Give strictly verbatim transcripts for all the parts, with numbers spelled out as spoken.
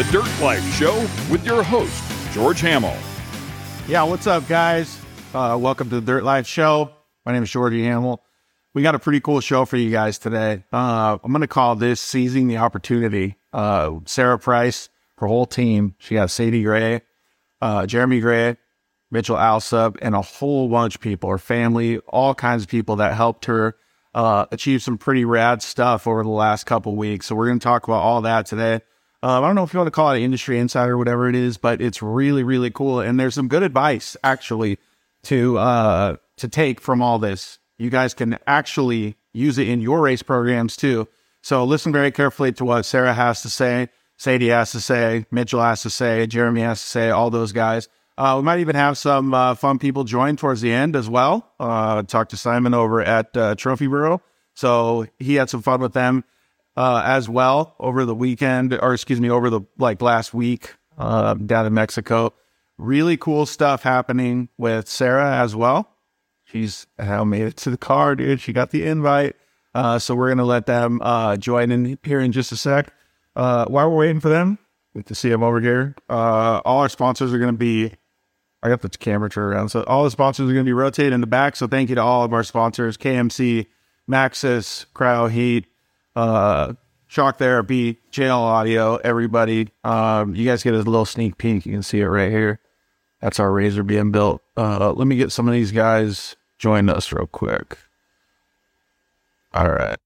Dirt Life Show with your host, George Hamill. Yeah, what's up, guys? Uh, welcome to the Dirt Life Show. My name is Georgie Hamill. We got a pretty cool show for you guys today. Uh, I'm going to call this Seizing the Opportunity. Uh, Sarah Price, her whole team. She got Sadie Gray, uh, Jeremy Gray, Mitchell Alsop, and a whole bunch of people, her family, all kinds of people that helped her uh, achieve some pretty rad stuff over the last couple weeks. So we're going to talk about all that today. Um, I don't know if you want to call it industry insider or whatever it is, but it's really, really cool. And there's some good advice actually to, uh, to take from all this. You guys can actually use it in your race programs too. So listen very carefully to what Sarah has to say, Sadie has to say, Mitchell has to say, Jeremy has to say, all those guys. Uh, we might even have some, uh, fun people join towards the end as well. Uh, talk to Simon over at, uh, Trophy Bureau. So he had some fun with them. Uh, as well over the weekend, or excuse me, over the like last week, uh, down in Mexico. Really cool stuff happening with Sarah as well. She's uh, made it to the car, dude. She got the invite. Uh, so we're going to let them, uh, join in here in just a sec. Uh, while we're waiting for them, good to see them over here. Uh, all our sponsors are going to be, I got the camera turned around. So all the sponsors are going to be rotated in the back. So thank you to all of our sponsors, K M C, Maxxis, Cryo Heat, Uh, Shock Therapy, J L Audio, everybody. Um, you guys get a little sneak peek. You can see it right here. That's our Razor being built. Uh, let me get some of these guys join us real quick. All right.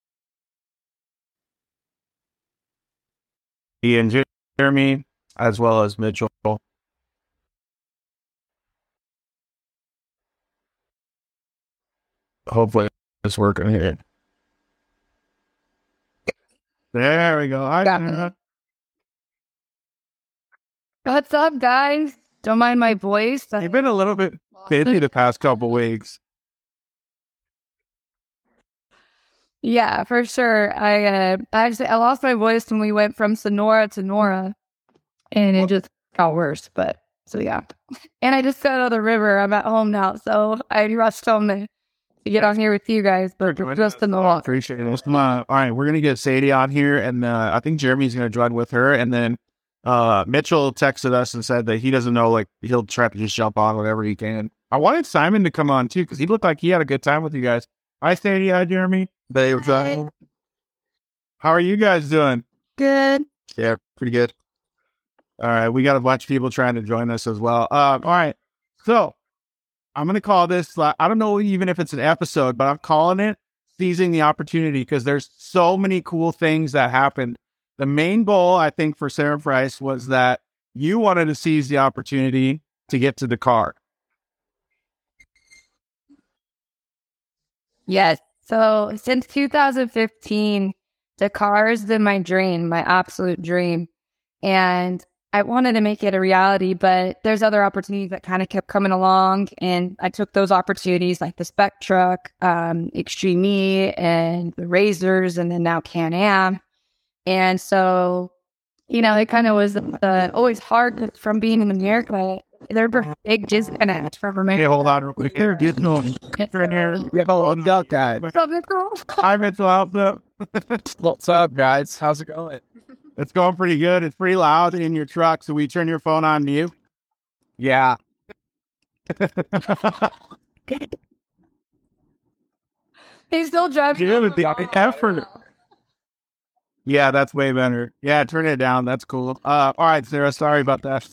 Ian, Jeremy, as well as Mitchell. Hopefully it's working here. There we go. I, uh, What's up, guys? Don't mind my voice. You've been a little bit busy the past couple weeks. Yeah, for sure. I uh, actually I lost my voice when we went from Sonora to Nora, and it just got worse. But so yeah, and I just got out of the river. I'm at home now, so I rushed home to, to get on here with you guys. But just in the walk. Appreciate it. Come on. All right, we're gonna get Sadie on here, and uh, I think Jeremy's gonna join with her, and then uh, Mitchell texted us and said that he doesn't know, like he'll try to just jump on whenever he can. I wanted Simon to come on too because he looked like he had a good time with you guys. Hi, Sadie. Hi, Jeremy. They Hi. How are you guys doing? Good. Yeah, pretty good. All right, we got a bunch of people trying to join us as well. Uh, all right, so I'm going to call this, uh, I don't know even if it's an episode, but I'm calling it Seizing the Opportunity because there's so many cool things that happened. The main goal, I think, for Sarah Price was that you wanted to seize the opportunity to get to Dakar. Yes. So since two thousand fifteen, Dakar has been my dream, my absolute dream. And I wanted to make it a reality, but there's other opportunities that kind of kept coming along. And I took those opportunities like the Spec Truck, um, Extreme E, and the Razors, and then now Can-Am. And so, you know, it kind of was uh, always hard from being in America. There were big disconnects from America. Hey, hold on real quick. Here, get no. Here, here. Yeah, hold on, guys. Hi, Mitchell Alpha. What's up, guys? How's it going? It's going pretty good. It's pretty loud in your truck, so we turn your phone on mute. Yeah. He's still driving. Give it the effort. Yeah, that's way better. Yeah, turn it down. That's cool. Uh, all right, Sarah. Sorry about that.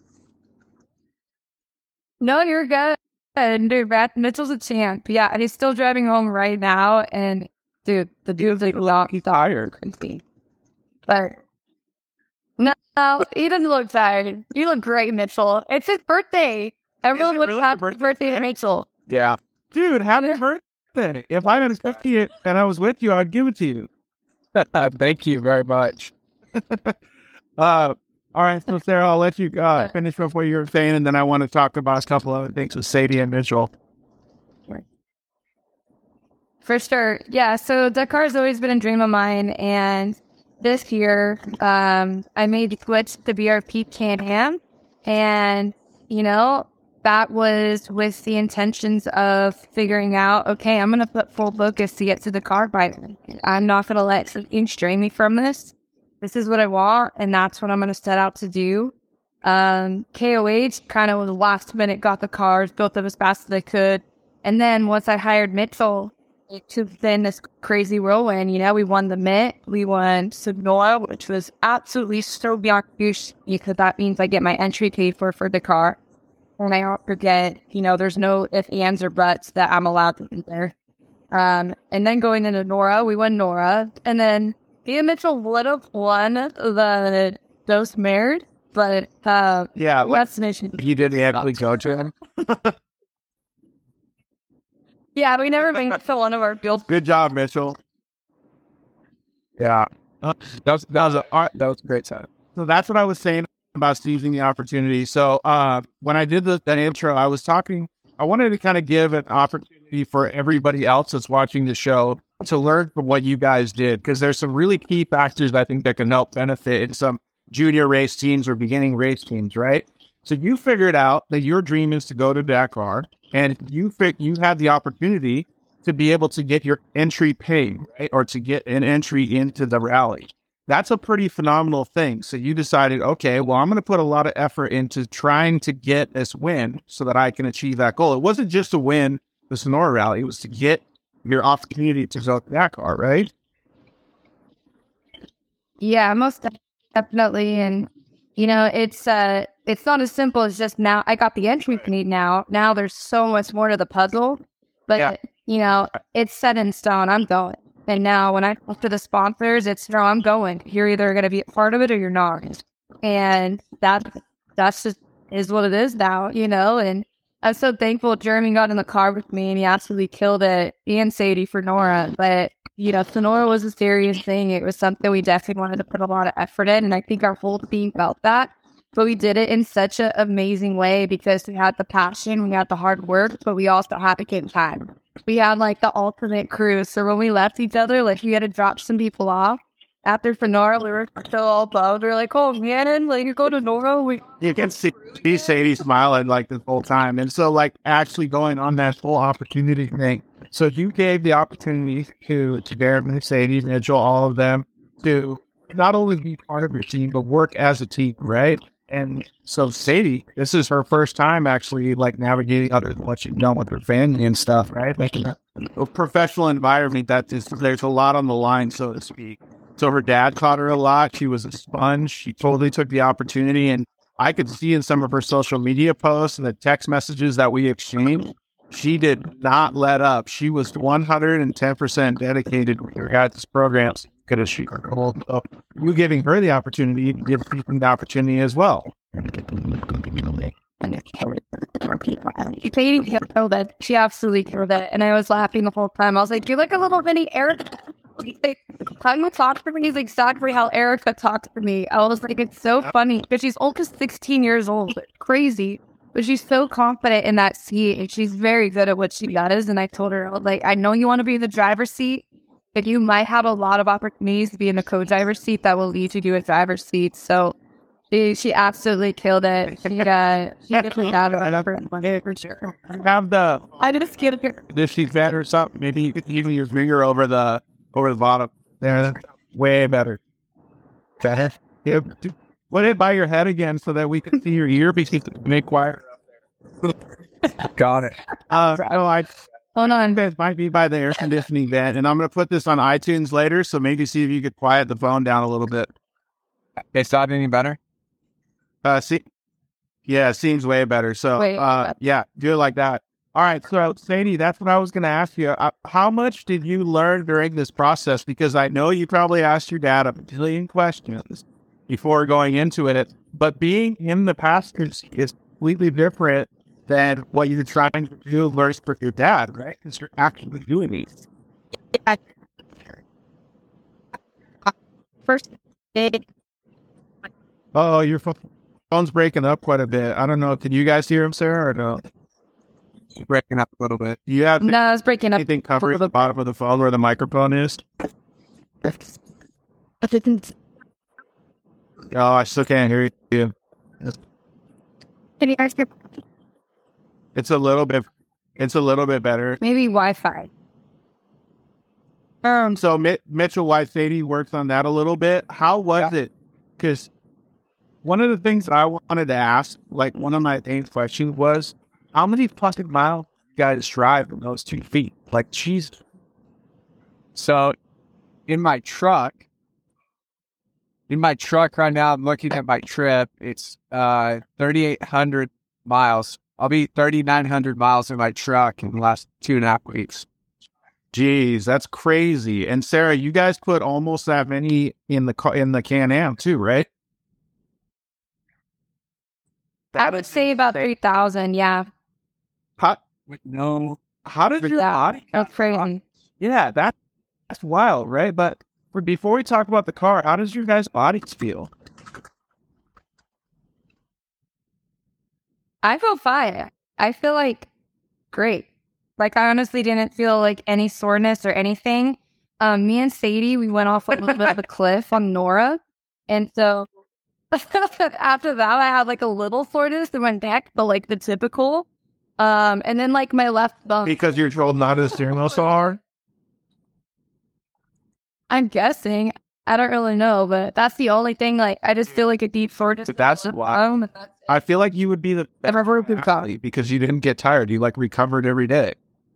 No, you're good. And dude, Matt Mitchell's a champ. Yeah, and he's still driving home right now. And dude, the dude's like, well, he's tired. But no, no, he doesn't look tired. You look great, Mitchell. It's his birthday. Everyone would really have birthday? birthday to Mitchell. Yeah. Dude, happy birthday. If I had a it and I was with you, I'd give it to you. Thank you very much. uh, all right, so Sarah, I'll let you uh, finish with what you were saying, and then I want to talk about a couple other things with Sadie and Mitchell. For sure. Yeah, so Dakar's always been a dream of mine, and this year, um, I made the switch to B R P Can-Am, and, you know, that was with the intentions of figuring out, okay, I'm going to put full focus to get to the car by then. I'm not going to let something stray me from this. this is what I want, and that's what I'm going to set out to do. Um, K O H kind of was last minute, got the cars, built them as fast as I could. And then once I hired Mitchell, to then this crazy whirlwind, you know, we won the M I T, we won Sonora, which was absolutely so beyond huge because that means I get my entry paid for for the car. And I don't forget, you know, there's no ifs, ands, or buts that I'm allowed to be there. Um, and then going into Nora, we won Nora. And then me and Mitchell would have won the Dos Mared, but uh, Yeah, what, destination. You didn't actually go to him? Yeah, we never made it to one of our fields. good job, Mitchell. Yeah. That was, that was, a, all right, that was a great time. So that's what I was saying about seizing the opportunity. So uh, when I did the, that intro, I was talking, I wanted to kind of give an opportunity for everybody else that's watching the show to learn from what you guys did, because there's some really key factors I think that can help benefit in some junior race teams or beginning race teams, right? So you figured out that your dream is to go to Dakar, and you fi- you had the opportunity to be able to get your entry paid, right? Or to get an entry into the rally. That's a pretty phenomenal thing. So you decided, okay, well, I'm going to put a lot of effort into trying to get this win so that I can achieve that goal. It wasn't just to win the Sonora Rally. It was to get your opportunity to go to Dakar, right? Yeah, most definitely. And, you know, it's uh, it's not as simple as just now. I got the entry paid now. Now there's so much more to the puzzle. But, Yeah. you know, it's set in stone. I'm going. And now when I talk to the sponsors, it's, no, I'm going. You're either going to be a part of it or you're not. And that that's just is what it is now, you know. And I'm so thankful Jeremy got in the car with me and he absolutely killed it. And Sadie for Nora. But, you know, Sonora was a serious thing. It was something we definitely wanted to put a lot of effort in. And I think our whole team felt that. But we did it in such an amazing way because we had the passion, we had the hard work, but we also had to get time. We had like the ultimate crew. So when we left each other, like we had to drop some people off. After Sonora, we were still all bummed. We were like, oh man, like you go to Nora. We You can see, see Sadie smiling like this whole time. And so like actually going on that whole opportunity thing. So you gave the opportunity to, to Darren, Sadie, Mitchell, all of them to not only be part of your team, but work as a team, right? And so Sadie, this is her first time actually like navigating other than what you've done with her family and stuff, right? Like in a professional environment that is, there's a lot on the line, so to speak. So her dad taught her a lot. She was a sponge. She totally took the opportunity. And I could see in some of her social media posts and the text messages that we exchanged, she did not let up. She was one hundred ten percent dedicated to her guys' programs. Could have she so you giving her the opportunity, give people the opportunity as well. Sadie killed it. She absolutely killed it. And I was laughing the whole time. I was like, you're like a little mini Erica. Like, how you talk to me is exactly how Erica talks to me. I was like, it's so funny because she's almost sixteen years old. It's crazy. But she's so confident in that seat and she's very good at what she does. And I told her, I was like, I know you want to be in the driver's seat, but you might have a lot of opportunities to be in the co-driver's seat that will lead you to a driver's seat. So she, she absolutely killed it. She, uh, she definitely got it for sure. Have the I just get her. if she's better or something, maybe you could even your finger over the over the bottom. There, that's way better. Better. Yeah, do- put it by your head again so that we can see your ear because it's make quiet. Got it. Uh, oh, I Hold on. it might be by the air conditioning vent, and I'm going to put this on iTunes later, so maybe see if you could quiet the phone down a little bit. It's not any better? Uh, see, yeah, it seems way better. So, Way uh, better. yeah, do it like that. All right, so Sadie, that's what I was going to ask you. Uh, how much did you learn during this process? Because I know you probably asked your dad a billion questions before going into it, but being in the passenger seat is completely different than what you're trying to do versus for your dad, right? Because you're actually doing these. First day. Oh, your pho- phone's breaking up quite a bit. I don't know. Can you guys hear him, Sarah, or no? It's breaking up a little bit. Do you have No, I was breaking up. anything covered at the bottom of the phone where the microphone is? Oh, I still can't hear you. Can you guys hear? It's a little bit. It's a little bit better. Maybe Wi-Fi. Um, so Mi- Mitchell White Sadie works on that a little bit. How was Yeah. it? Because one of the things that I wanted to ask, like one of my main questions was, how many fucking miles you guys drive in those two feet? Like, Jesus. So in my truck, in my truck right now, I'm looking at my trip. It's uh, thirty-eight hundred miles. I'll be thirty-nine hundred miles in my truck in the last two and a half weeks. Jeez, that's crazy. And Sarah, you guys put almost that many in the car, in the Can-Am too, right? I would say about three thousand. Yeah. How, With no, how did your Yeah. body? That's crazy. Yeah, that that's wild, right? But for, before we talk about the car, how does your guys' bodies feel? I feel fine. I feel like great. Like I honestly didn't feel like any soreness or anything. Um, me and Sadie, we went off a little bit of a cliff on Nora. And so after that, I had like a little soreness in my neck, but like the typical. Um, and then like my left bum. Because you're told not to steering wheel so hard? I'm guessing. I don't really know, but that's the only thing. Like I just feel like a deep soreness. But that's why. Um, and that's it. I feel like you would be the best I've ever been athlete because you didn't get tired. You like recovered every day.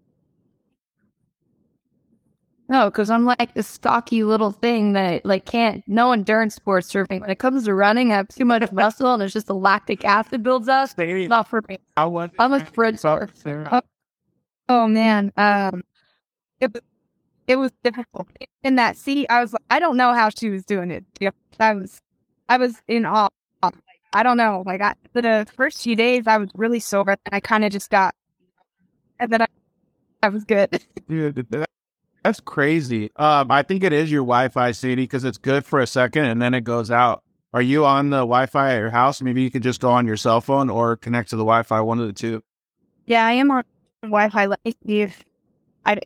No, because I'm like this stocky little thing that like can't no endurance sports surfing. When it comes to running, I have too much muscle and there's just the lactic acid builds up. It's not for me. How was I'm a sprinter. Sarah? Oh man, um, it it was difficult in that seat. I was like, I don't know how she was doing it. Yeah, I was, I was in awe. I don't know. Like I, for the first few days, I was really sore, and I kind of just got, and then I, I was good. Dude, that, that's crazy. Um, I think it is your Wi-Fi, Sadie, because it's good for a second and then it goes out. Are you on the Wi-Fi at your house? Maybe you could just go on your cell phone or connect to the Wi-Fi, one of the two. Yeah, I am on Wi-Fi. Let me see if I.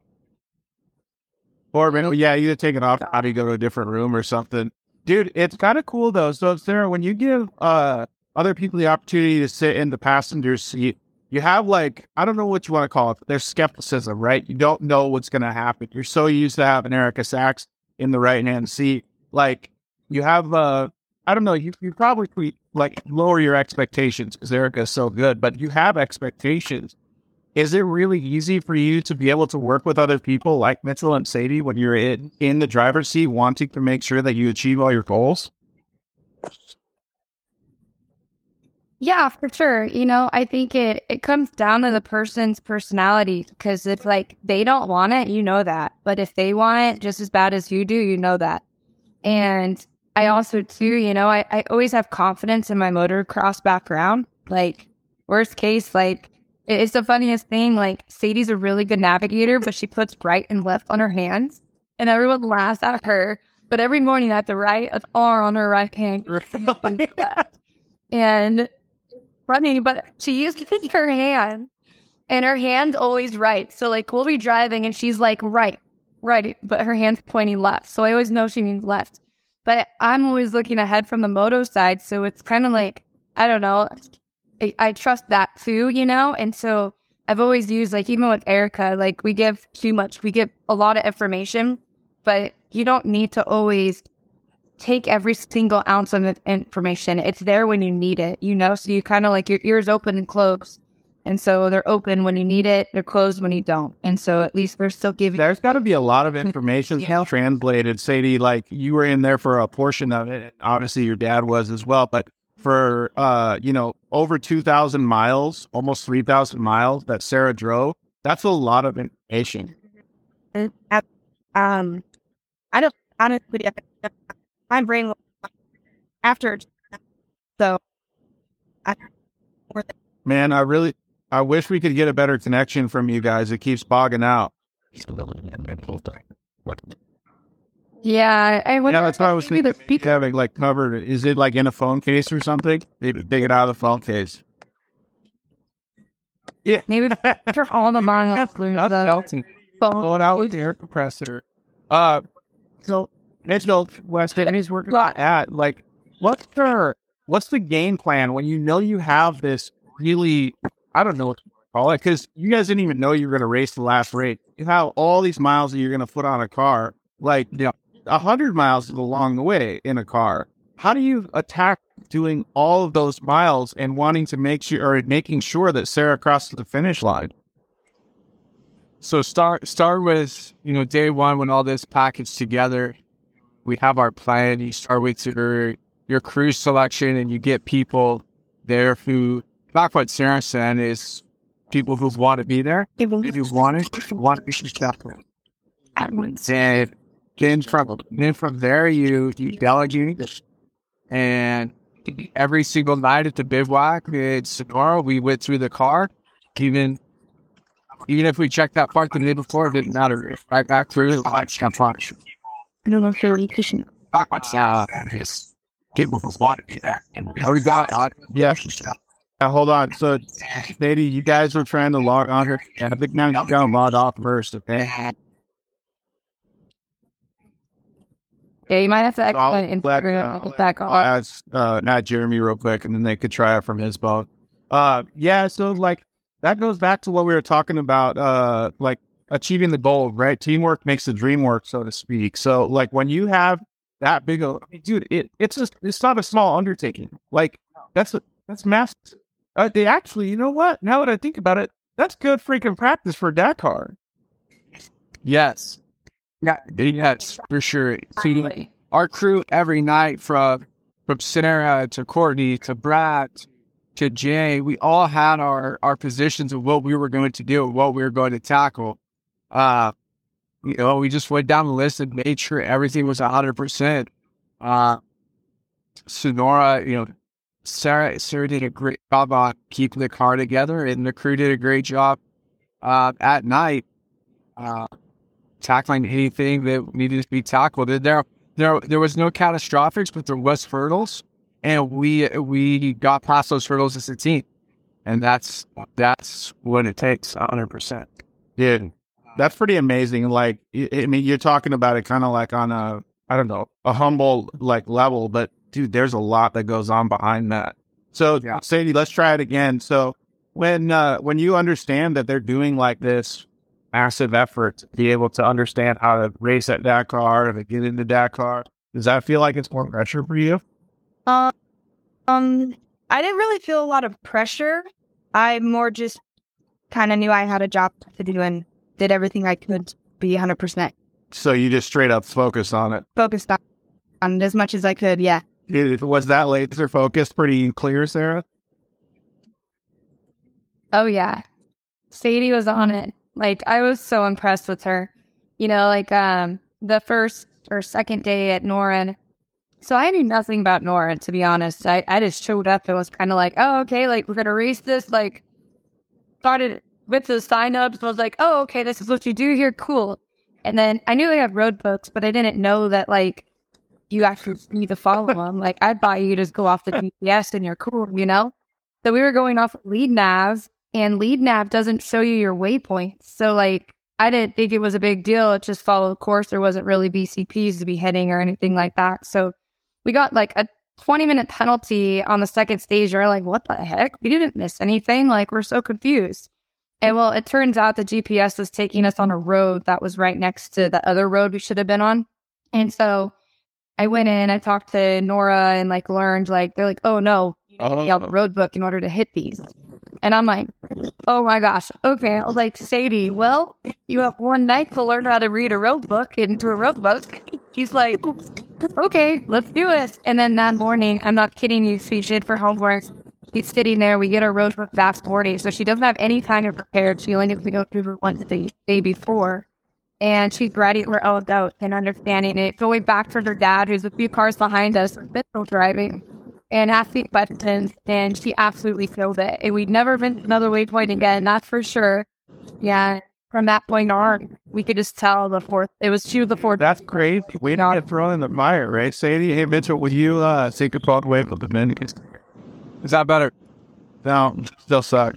Or maybe, yeah, either take it off, how do you go to a different room or something. Dude, it's kind of cool though. So Sarah, when you give uh other people the opportunity to sit in the passenger seat, you have like, I don't know what you want to call it, but there's skepticism, right? You don't know what's going to happen. You're so used to having Erica Sachs in the right-hand seat. Like, you have, uh, I don't know, you, you probably like lower your expectations because Erica is so good, but you have expectations. Is it really easy for you to be able to work with other people like Mitchell and Sadie when you're in, in the driver's seat wanting to make sure that you achieve all your goals? Yeah, for sure. You know, I think it, it comes down to the person's personality because if like they don't want it, you know that. But if they want it just as bad as you do, you know that. And I also too, you know, I, I always have confidence in my motocross background. Like worst case, like it- it's the funniest thing. Like Sadie's a really good navigator, but she puts right and left on her hands and everyone laughs at her. But every morning at the right, an R on her right hand. And funny, but she used her hand and her hand's always right. So like we'll be driving and she's like right, right, but her hand's pointing left. So I always know she means left. But I'm always looking ahead from the moto side. So it's kind of like, I don't know, I, I trust that too, you know? And so I've always used like, even with Erica, like we give too much, we give a lot of information, but you don't need to always take every single ounce of the information. It's there when you need it, you know? So you kind of like your ears open and closed. And so they're open when you need it. They're closed when you don't. And so at least they're still giving. There's got to be a lot of information Yeah. translated. Sadie, like you were in there for a portion of it. Obviously your dad was as well, but for, uh, you know, over two thousand miles, almost three thousand miles that Sarah drove, that's a lot of information. And at, um, I don't honestly. My brain after, so I. Man, I really, I wish we could get a better connection from you guys. It keeps bogging out. Yeah, I would. Yeah, that's what I was maybe thinking. the speaker. Having like covered, is it like in a phone case or something? Maybe take it out of the phone case. Yeah. Maybe for all the miles. Not the Elton. phone. Going out with the air compressor. Uh, so Mitchell Weston, and he's working at like, what's the what's the game plan when you know you have this really, I don't know what to call it, because you guys didn't even know you were going to race the last race. You have all these miles that you're going to put on a car, like Yeah. a hundred miles along the way in a car. How do you attack doing all of those miles and wanting to make sure, or making sure that Sarah crosses the finish line? So start start with, you know, day one when all this packaged together. We have our plan. You start with your your crew selection, and you get people there who, back what Sarah said, is people who want to be there. People If you want it, want to be successful. And then from then from there, you you delegate, and every single night at the bivouac in Sonora, we went through the car. Even even if we checked that part the day before, it didn't matter. Right back through the lights got flashed. I don't know if you're efficient. Back what's uh, is people who want to be there. And we got uh, Yeah. Uh, hold on. So, Sadie, you guys were trying to log on here. Yeah, I think now you got to log off first, okay? Yeah, you might have to So I'll exit let, Instagram uh, and get back I'll on. ask uh, not Jeremy real quick, and then they could try it from his phone. Uh, yeah, so like that goes back to what we were talking about, uh, like achieving the goal, right? Teamwork makes the dream work, so to speak. So like when you have that big of, I mean, dude, it it's just it's not a small undertaking. Like that's a, that's massive. Uh, they actually, you know what? Now that I think about it, that's good freaking practice for Dakar. yes, yeah, yes, for sure. So, our crew every night, from from Sarah to Courtney to Brad to Jay, we all had our, our positions of what we were going to do, what we were going to tackle. Uh, you know, we just went down the list and made sure everything was a hundred percent. Uh, Sonora, you know, Sarah Sarah did a great job on keeping the car together, and the crew did a great job uh, at night uh, tackling anything that needed to be tackled. And there, there, there was no catastrophics, but there was hurdles, and we we got past those hurdles as a team, and that's that's what it takes, a hundred percent. Dude, that's pretty amazing. Like, I I mean, you're talking about it kind of like on a, I don't know, a humble like level, but dude, there's a lot that goes on behind that. So, Yeah. Sadie, let's try it again. So, when uh, when you understand that they're doing like this massive effort to be able to understand how to race at Dakar, to get into Dakar, does that feel like it's more pressure for you? Um, um, I didn't really feel a lot of pressure. I more just kind of knew I had a job to do and did everything I could to be one hundred percent So you just straight up focus on it. focused on, on it as much as I could. Yeah. It, was that laser focus pretty clear, Sarah? Oh yeah. Sadie was on it. Like I was so impressed with her. You know, like um the first or second day at Norin. So I knew nothing about Norin, to be honest. I, I just showed up and was kind of like, oh, okay, like we're gonna race this. Like started with the sign-ups, was like, oh, okay, this is what you do here, cool. And then I knew they had road books, but I didn't know that like you actually need to follow them. Like I'd buy you just go off the G P S and you're cool, you know? So we were going off lead navs, and lead nav doesn't show you your waypoints. So like I didn't think it was a big deal. It just followed the course. There wasn't really B C Ps to be hitting or anything like that. So we got like a twenty minute penalty on the second stage. We're like, what the heck? We didn't miss anything. Like we're so confused. And well, it turns out the G P S was taking us on a road that was right next to the other road we should have been on. And so I went in, I talked to Nora and like learned like, they're like, oh no, you need to be on the road book in order to hit these. And I'm like, oh my gosh. Okay. I was like, Sadie, well, you have one night to learn how to read a road book and do a road book. He's like, okay, let's do it. And then that morning, I'm not kidding you, she did for homework. She's sitting there. We get our road book that morning. So she doesn't have any time to prepare. She only needs to go through her once the day before. And she's ready her own out and understanding it. Going back for her dad, who's a few cars behind us, pistol driving, and asking questions. And she absolutely killed it. And we'd never been to another waypoint again, that's for sure. Yeah. From that point on, we could just tell the fourth. It was she was the fourth. That's great. We don't get thrown in the mire, right? Sadie, hey, Mitchell, will you uh, take a call away from the Dominicans? Is that better? No, still suck.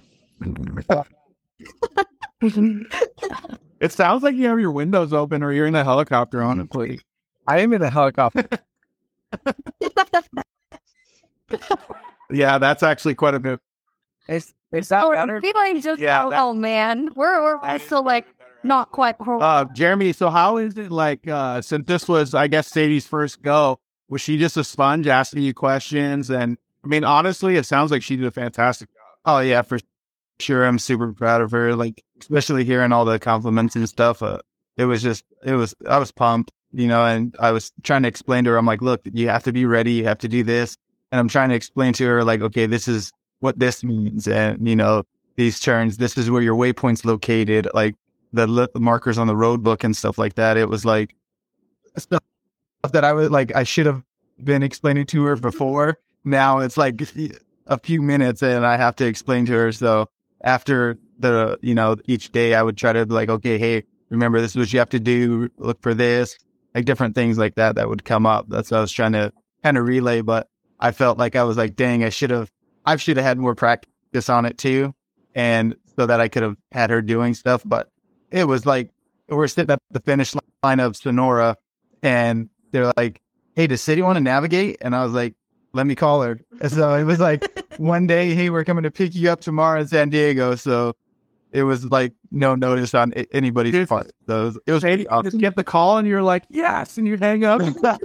It sounds like you have your windows open or you're in a helicopter, honestly. I am in a helicopter. Yeah, that's actually quite a bit. Is is that Oh, better? feeling just Yeah, oh, that- oh man, we're we're we're still like not quite. Uh, Jeremy, so how is it like, uh, since this was, I guess, Sadie's first go, was she just a sponge asking you questions? And I mean, honestly, it sounds like she did a fantastic job. Oh yeah, for sure. I'm super proud of her. Like, especially hearing all the compliments and stuff. Uh, it was just, it was, I was pumped, you know, and I was trying to explain to her, I'm like, look, you have to be ready. You have to do this. And I'm trying to explain to her, like, okay, this is what this means. And, you know, these turns, this is where your waypoint's located. Like, the li- markers on the road book and stuff like that. It was like stuff that I was like, I should have been explaining to her before. Now it's like a few minutes and I have to explain to her. So after the, you know, each day I would try to be like, okay, hey, remember this is what you have to do. Look for this, like different things like that, that would come up. That's what I was trying to kind of relay. But I felt like I was like, dang, I should have, I should have had more practice on it too. And so that I could have had her doing stuff. But it was like, we're sitting at the finish line of Sonora and they're like, hey, does Sadie want to navigate? And I was like, let me call her. And so it was like one day, hey, we're coming to pick you up tomorrow in San Diego. So it was like no notice on a- anybody's part. So it was, it was Sadie, you just get the call and you're like, yes, and you hang up.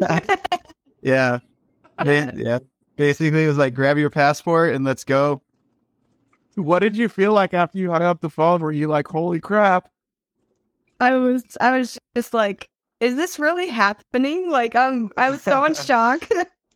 yeah. Ba- yeah. Basically, it was like, grab your passport and let's go. What did you feel like after you hung up the phone? Were you like, holy crap? I was I was just like, is this really happening? Like, um, I was so in shock.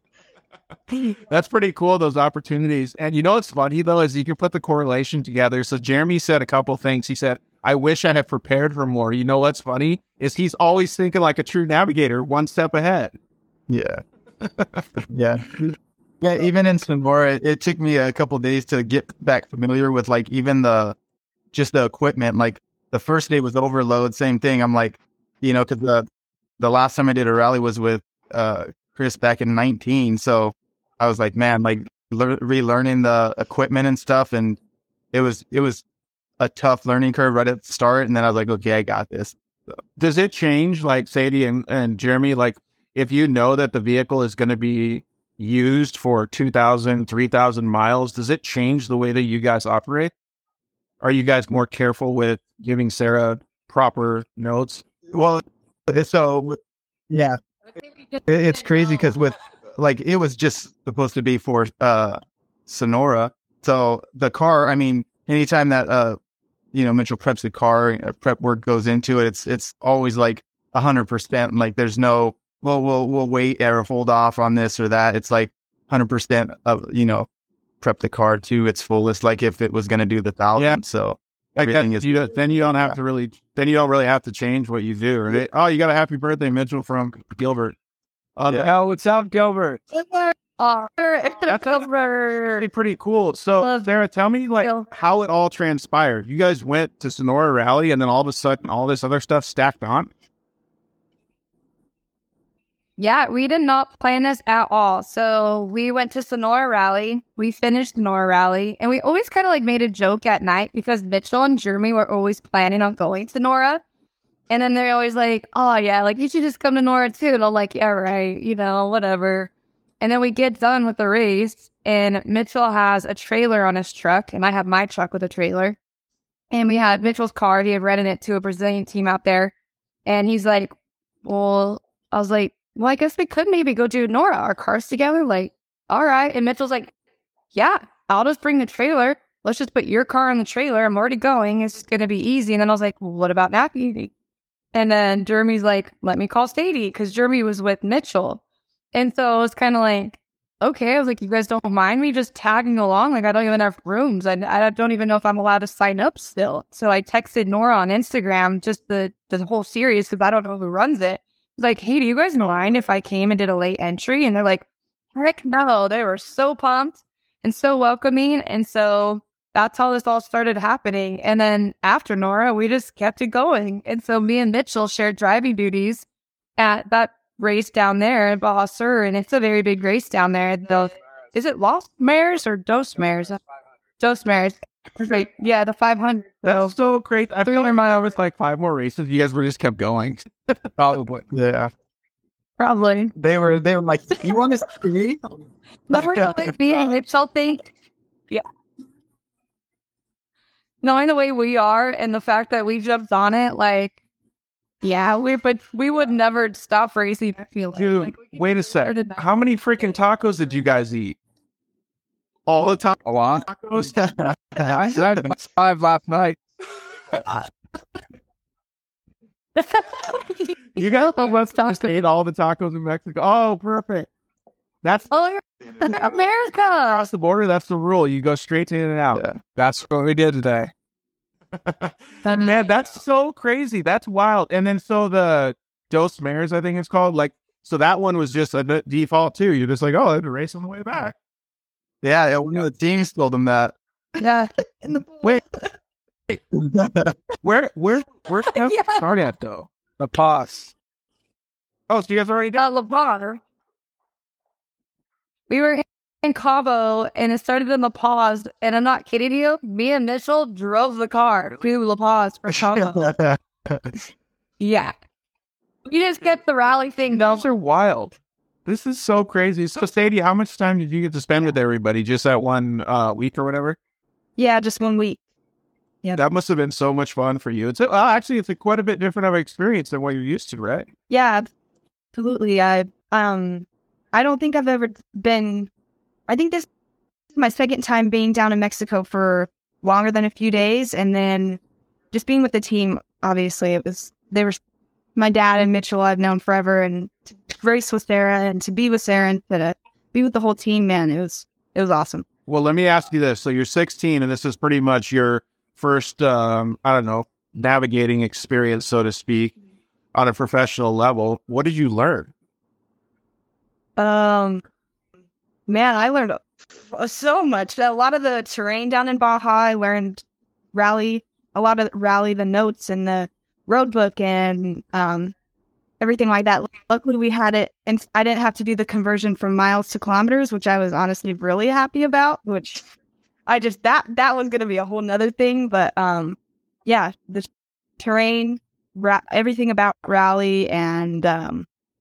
That's pretty cool, those opportunities. And you know what's funny, though, is you can put the correlation together. So Jeremy said a couple things. He said, I wish I had prepared for more. You know what's funny is he's always thinking like a true navigator, one step ahead. Yeah. yeah. Yeah. Even in Sonora, it, it took me a couple days to get back familiar with like even the, just the equipment. Like the first day was overload, same thing. I'm like, you know, cause the, the last time I did a rally was with, uh, Chris back in nineteen. So I was like, man, like le- relearning the equipment and stuff. And it was, it was a tough learning curve right at the start. And then I was like, okay, I got this. So. Does it change, like Sadie and, and Jeremy, like if you know that the vehicle is going to be used for two thousand, three thousand miles, does it change the way that you guys operate? Are you guys more careful with giving Sarah proper notes? Well, so yeah, it, it's crazy because with like, it was just supposed to be for, uh, Sonora. So the car, I mean, anytime that, uh, you know, Mitchell preps the car, uh, prep work goes into it, it's, it's always like a hundred percent. Like there's no, well, we'll, we'll wait or hold off on this or that. It's like hundred percent of, you know, prep the car to its fullest. Like if it was going to do the thousand. Yeah. So Like that, everything is, you don't- then you don't have to really, then you don't really have to change what you do. Right? Oh, you got a happy birthday, Mitchell from Gilbert. Uh, Yeah. Hell, what's up, Gilbert? Oh, pretty, pretty cool. So, Love Sarah, tell me like Gil. how it all transpired. You guys went to Sonora Rally, and then all of a sudden, all this other stuff stacked on. Yeah, we did not plan this at all. So we went to Sonora Rally. We finished Sonora Rally. And we always kind of like made a joke at night because Mitchell and Jeremy were always planning on going to Nora. And then they're always like, oh, yeah, like you should just come to Nora too. And I'm like, yeah, right, you know, whatever. And then we get done with the race. And Mitchell has a trailer on his truck. And I have my truck with a trailer. And we had Mitchell's car. He had rented it to a Brazilian team out there. And he's like, well, I was like, well, I guess we could maybe go do Nora, our cars together. Like, all right. And Mitchell's like, yeah, I'll just bring the trailer. Let's just put your car in the trailer. I'm already going. It's going to be easy. And then I was like, well, what about navigating? And then Jeremy's like, let me call Sadie because Jeremy was with Mitchell. And so it was kind of like, okay. I was like, you guys don't mind me just tagging along? Like, I don't even have rooms. I, I don't even know if I'm allowed to sign up still. So I texted Nora on Instagram, just the, the whole series, because I don't know who runs it. Like, hey, do you guys mind if I came and did a late entry? And they're like, heck no. They were so pumped and so welcoming. And so that's how this all started happening. And then after Nora, we just kept it going. And so me and Mitchell shared driving duties at that race down there in Baja Sur. And it's a very big race down there. The, is it Los Mares or Dos Mares? Dos Mares. Right. Yeah, the five hundred. That's so great. I feel like I was like five more races. You guys were just kept going. Probably. yeah, Probably. they were, they were like, you want to see? But we're like, yeah, it's something. Yeah. knowing the way we are and the fact that we jumped on it, like, yeah, we but we would never stop racing. I feel like. Dude, Like, we wait a sec. started that. How many freaking tacos did you guys eat? All the time. A lot. Tacos. I had five last night. You guys must ate all the tacos in Mexico. Oh, perfect. That's Oh, you're America. across the border. That's the rule. You go straight to In and Out. Yeah, that's what we did today. Man, that's so crazy. That's wild. And then so the Dos Mares, I think it's called. Like, so that one was just a d- default too. You're just like, oh, I had to race on the way back. Yeah, yeah, one of the teams told them that. Yeah. In the Wait, where, where, where's that Yeah. start at though? The pause. Oh, so you guys already done? uh, LeBron. We were in Cabo and it started in La Paz. And I'm not kidding you. Me and Mitchell drove the car to La Paz for Cabo. Yeah. You just get the rally thing going. Those are wild. This is so crazy. So, Sadie, how much time did you get to spend with everybody? Just that one uh, week or whatever? Yeah, just one week. That must have been so much fun for you. It's a, well, actually, it's a quite a bit different of an experience than what you're used to, right? Yeah, absolutely. I um, I don't think I've ever been. I think this is my second time being down in Mexico for longer than a few days, and then just being with the team. Obviously, it was they were my dad and Mitchell. I've known forever, and to race with Sarah and to be with Sarah and to be with the whole team. Man, it was it was awesome. Well, let me ask you this. So you're sixteen, and this is pretty much your first, um, I don't know, navigating experience, so to speak, on a professional level. What did you learn? Um, man, I learned so much. A lot of the terrain down in Baja, I learned rally, a lot of rally, the notes and the road book and um, everything like that. Luckily, we had it, and I didn't have to do the conversion from miles to kilometers, which I was honestly really happy about. Which I just that that was going to be a whole nother thing, but um, yeah, the terrain, ra- everything about rally, and um.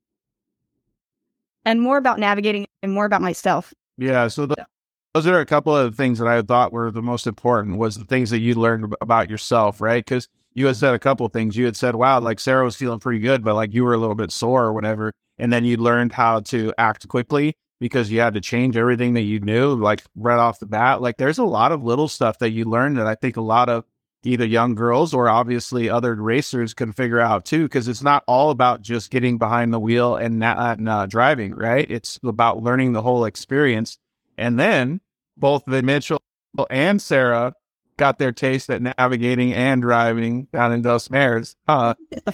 And more about navigating and more about myself. Yeah, so the, those are a couple of things that I thought were the most important was the things that you learned ab- about yourself, right? Because you had said a couple of things. You had said, wow, like Sarah was feeling pretty good, but like you were a little bit sore or whatever. And then you learned how to act quickly because you had to change everything that you knew, like right off the bat. Like there's a lot of little stuff that you learned that I think a lot of either young girls or obviously other racers can figure out too, because it's not all about just getting behind the wheel and not uh, driving, right? It's about learning the whole experience. And then both the Mitchell and Sarah got their taste at navigating and driving down in Dos Mares. Huh?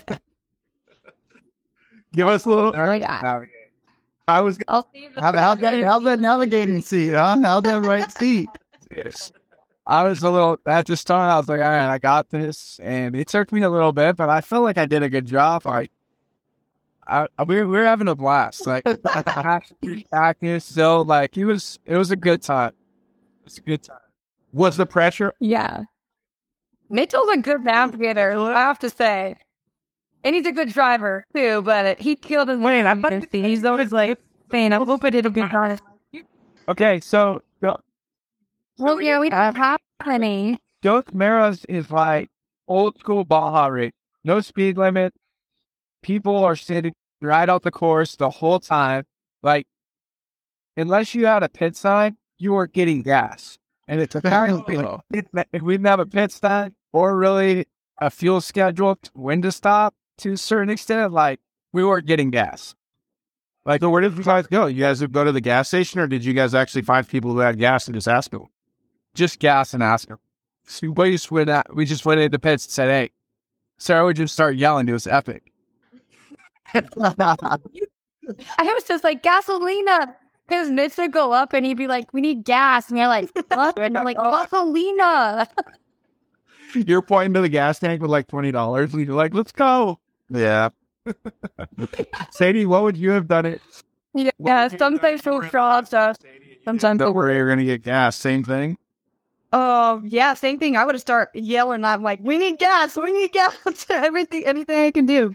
Give us a little. Oh, yeah. I was. I'll see the How, how's that, how's that navigating seat, huh? How's that right seat? I was a little at the start. I was like, all right, I got this, and it took me a little bit, but I felt like I did a good job. I, I, I we, were, we were having a blast. Like practice, so like it was, it was a good time. It was a good time. Was the pressure? Yeah. Mitchell's a good navigator, I have to say. And he's a good driver, too, but he killed his lane. I'm about to see. He's always like, saying, I'm hoping it'll be fun. Okay, so Well, yeah, we don't have plenty. Dos Mares is like old school Baja race. No speed limit. People are sitting right out the course the whole time. Like, unless you had a pit sign, you are getting gas. And it's apparently, if we didn't have a pit sign or really a fuel schedule, when to stop to a certain extent, like, we weren't getting gas. Like, so where did you guys go? You guys would go to the gas station, or did you guys actually find people who had gas and just ask them? Just gas and ask them. So we just went out, we just went into the pits and said, hey, Sarah would just start yelling. It was epic. I was just like, gasolina. His mitts would go up and he'd be like, we need gas. And you're like, what? And I'm like, gasolina. You're pointing to the gas tank with like twenty dollars, and you're like, let's go. Yeah. Sadie, what would you have done it? Yeah, yeah sometimes so strong stuff. Sometimes Don't worry, you're going to get gas. Same thing. Oh, yeah, same thing. I would have started yelling. I'm like, we need gas. We need gas. Everything, anything I can do.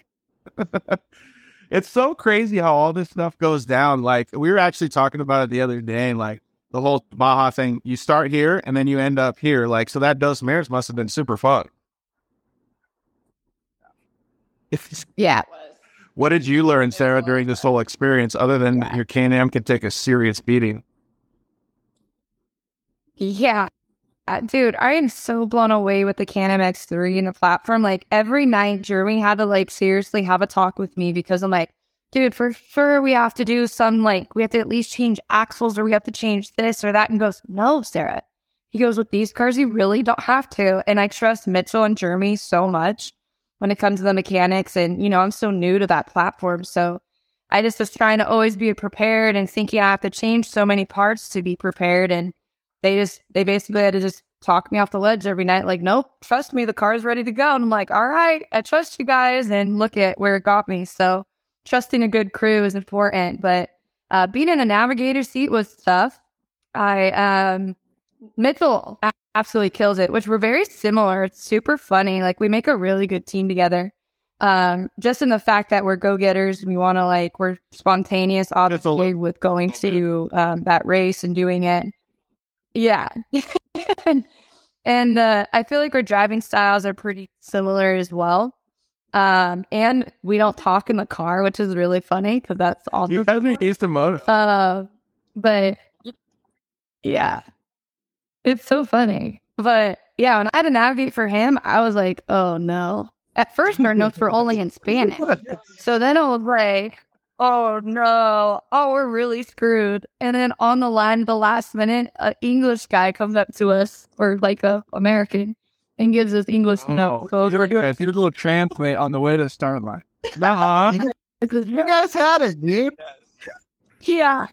It's so crazy how all this stuff goes down. Like, we were actually talking about it the other day. Like, the whole Baja thing. You start here and then you end up here. Like, so that Dos Mares must have been super fun. Yeah. What did you learn, Sarah, during this whole experience, other than that your Can-Am can take a serious beating? Yeah. Uh, dude, I am so blown away with the Can-Am X three and the platform. Like, every night, Jeremy had to, like, seriously have a talk with me because I'm like, dude, for sure we have to do some, like, we have to at least change axles or we have to change this or that. And goes, no, Sarah. He goes, with these cars, you really don't have to. And I trust Mitchell and Jeremy so much when it comes to the mechanics. And, you know, I'm so new to that platform. So I just was trying to always be prepared and thinking I have to change so many parts to be prepared. And they just, they basically had to just talk me off the ledge every night. Like, nope, trust me, the car's ready to go. And I'm like, all right, I trust you guys. And look at where it got me. So trusting a good crew is important. But uh, being in a navigator seat was tough. I, um, Mitchell absolutely kills it, which we're very similar. It's super funny. Like, we make a really good team together. Um, just in the fact that we're go-getters, we want to, like, we're spontaneous, obviously, with going to um, that race and doing it. Yeah. and and uh, I feel like our driving styles are pretty similar as well. Um, and we don't talk in the car, which is really funny because that's also. You guys are used to motor. Uh, but yeah, it's so funny. But yeah, when I had to navigate for him, I was like, oh no. At first, our notes were only in Spanish. So then I was like, oh no, oh, we're really screwed. And then on the line, the last minute, an English guy comes up to us, or like a American, and gives us English Oh, notes. So you were doing a little translate on the way to the start line. Uh-huh. You guys had it, dude. yeah,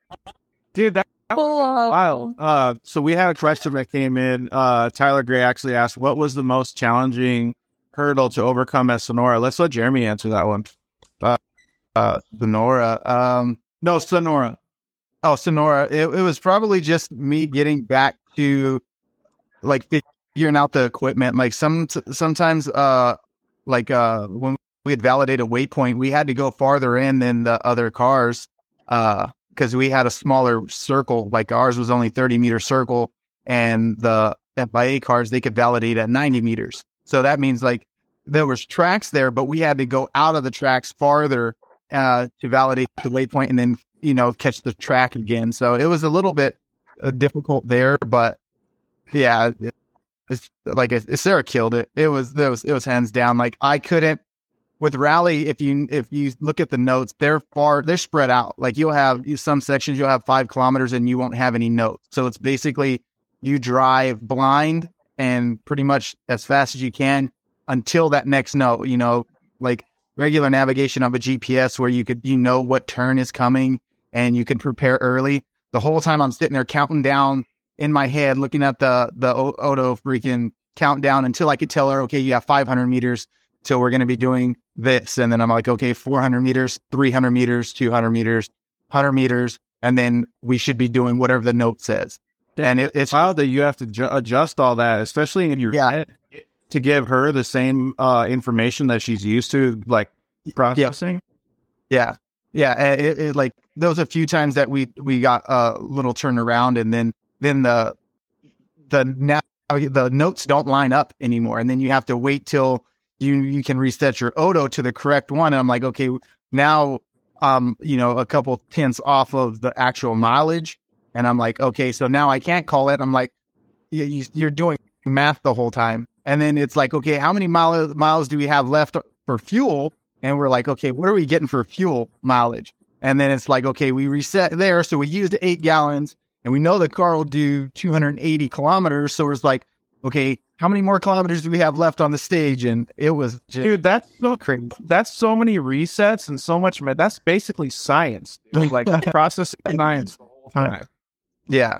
Dude, that full of- wild. Uh, so we had a question that came in. Uh, Tyler Gray actually asked, what was the most challenging hurdle to overcome at Sonora? Let's let Jeremy answer that one. Uh, uh, Sonora. Um, No, Sonora. oh, Sonora. It, it was probably just me getting back to like figuring out the equipment. Like some sometimes, uh, like uh, when we had validated a waypoint, we had to go farther in than the other cars, uh, because we had a smaller circle. Like ours was only thirty meter circle, and the F I A cars, they could validate at ninety meters. So that means like there was tracks there, but we had to go out of the tracks farther uh, to validate the waypoint and then, you know, catch the track again. So it was a little bit uh, difficult there, but yeah, it, it's like it, Sarah killed it. It was, it was, it was hands down. Like I couldn't with rally. If you, if you look at the notes, they're far, they're spread out. Like you'll have some sections, you'll have five kilometers and you won't have any notes. So it's basically you drive blind and pretty much as fast as you can until that next note, you know, like regular navigation of a G P S where you could, you know, what turn is coming and you can prepare early. The whole time I'm sitting there counting down in my head, looking at the, the Odo freaking countdown until I could tell her, okay, you have five hundred meters till we're going to be doing this. And then I'm like, okay, four hundred meters, three hundred meters, two hundred meters, one hundred meters. And then we should be doing whatever the note says. And it, it's wild that you have to ju- adjust all that, especially in your Yeah. head, to give her the same uh, information that she's used to, like processing. Yeah. Yeah. and It, it, like there was a few times that we, we got a little turn around and then, then the, the, now the notes don't line up anymore. And then you have to wait till you, you can reset your Odo to the correct one. And I'm like, okay, now, um, you know, a couple tenths off of the actual mileage. And I'm like, okay, so now I can't call it. I'm like, you, you, you're doing math the whole time. And then it's like, okay, how many miles miles do we have left for fuel? And we're like, okay, what are we getting for fuel mileage? And then it's like, okay, we reset there. So we used eight gallons and we know the car will do two hundred eighty kilometers. So it's like, okay, how many more kilometers do we have left on the stage? And it was just Dude, that's so crazy. That's so many resets and so much. ma- That's basically science, dude. Like processing science the whole time. Yeah.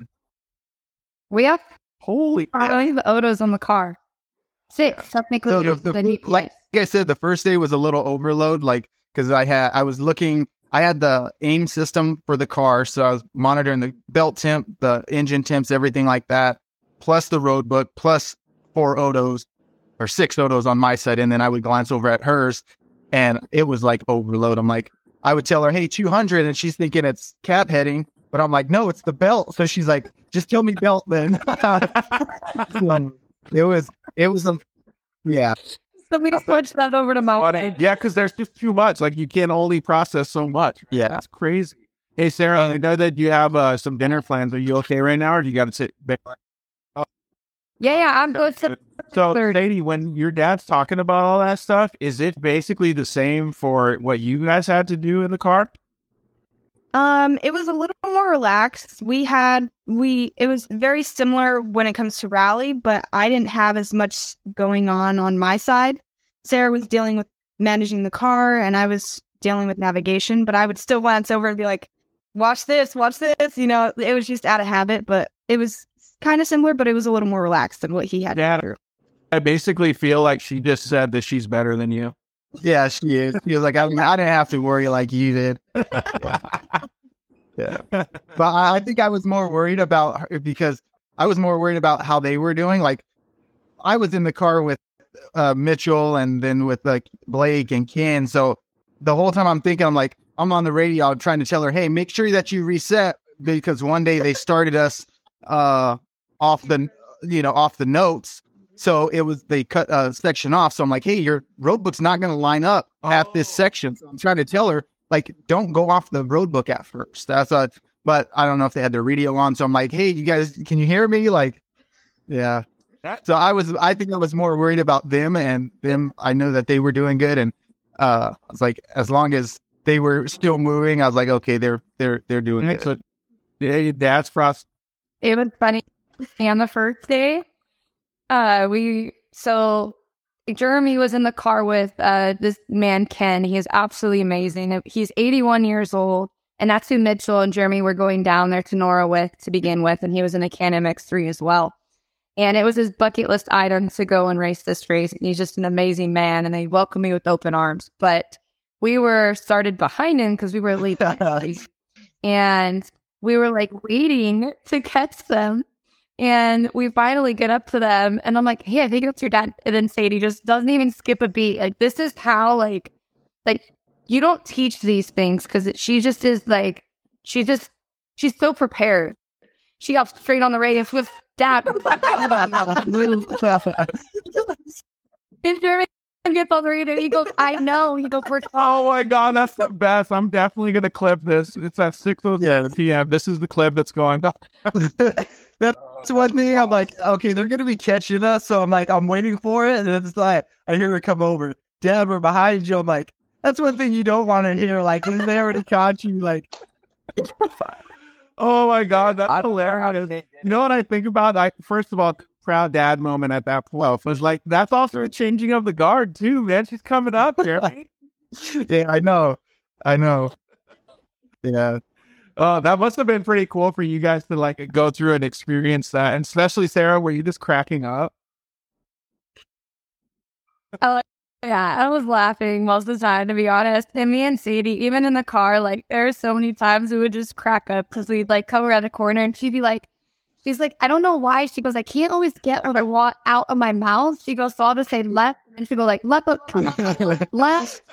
we have Holy, I the Odos on the car. Six, technically. So the, the, the new like I said, the first day was a little overload, like because I had I was looking, I had the aim system for the car, so I was monitoring the belt temp, the engine temps, everything like that, plus the road book, plus four Odos or six Odos on my side, and then I would glance over at hers, and it was like overload. I'm like, I would tell her, hey, two hundred, and she's thinking it's cap heading, But I'm like, no, it's the belt. So she's like, just tell me belt then. Um, it was, it was, a, yeah. So we switched that over to mountain. Yeah, because there's just too much. Like you can only process so much. Yeah. That's crazy. Hey, Sarah, I know that you have uh, some dinner plans. Are you okay right now, or do you got to sit back? Yeah, yeah, I'm good. To- So, Sadie, when your dad's talking about all that stuff, is it basically the same for what you guys had to do in the car? Um, it was a little more relaxed. We had we it was very similar when it comes to rally, but I didn't have as much going on on my side. Sarah was dealing with managing the car, and I was dealing with navigation. But I would still glance over and be like, "Watch this, watch this." You know, it was just out of habit, but it was kind of similar, but it was a little more relaxed than what he had. Yeah, to do. I basically feel like she just said that she's better than you. Yeah, she is. She was like, I, I didn't have to worry like you did. Yeah. But I, I think I was more worried about her because I was more worried about how they were doing. Like, I was in the car with uh, Mitchell and then with like Blake and Ken. So the whole time I'm thinking, I'm like, I'm on the radio, I'm trying to tell her, hey, make sure that you reset, because one day they started us uh, off the, you know, off the notes. So it was, they cut a section off. So I'm like, hey, your road book's not going to line up at this section. So I'm trying to tell her, like, don't go off the road book at first. That's a, but I don't know if they had their radio on. So I'm like, hey, you guys, can you hear me? Like, yeah. So I was, I think I was more worried about them and them. I know that they were doing good. And uh, I was like, as long as they were still moving, I was like, okay, they're, they're, they're doing good. So, yeah, that's frost. It was funny. On the first day, uh, we so Jeremy was in the car with uh this man Ken. He is absolutely amazing. He's eighty-one years old, and that's who Mitchell and Jeremy were going down there to Nora with to begin with. And he was in a Can-Am X three as well. And it was his bucket list item to go and race this race. And he's just an amazing man, and they welcomed me with open arms. But we were started behind him because we were late, and we were like waiting to catch them. And we finally get up to them, and I'm like, hey, I think it's your dad. And then Sadie just doesn't even skip a beat. Like, this is how, like, like you don't teach these things, because she just is like, she just, she's so prepared. She got straight on the radio with dad. And Jeremy gets on the radio. He goes, I know. He goes, we're Oh my God, that's the best. I'm definitely going to clip this. It's at six oh seven p.m. This is the clip that's going. That's one thing. I'm like, okay, they're going to be catching us. So I'm like, I'm waiting for it. And it's like, I hear her come over. Dad, we're behind you. I'm like, that's one thing you don't want to hear. Like, when they already caught you, like, Oh my God, that's hilarious. You know what I think about? I First of all, proud dad moment at that point was like, that's also a changing of the guard too, man. She's coming up here. Yeah, I know. I know. Yeah. Oh, that must have been pretty cool for you guys to like go through and experience that. And especially Sarah, were you just cracking up? I like, yeah, I was laughing most of the time, to be honest. And me and Sadie, even in the car, like, there are so many times we would just crack up because we'd like come around the corner and she'd be like, she's like, I don't know why. She goes, I can't always get what I want out of my mouth. She goes, so I'll just say left. And she'd go like, left, left.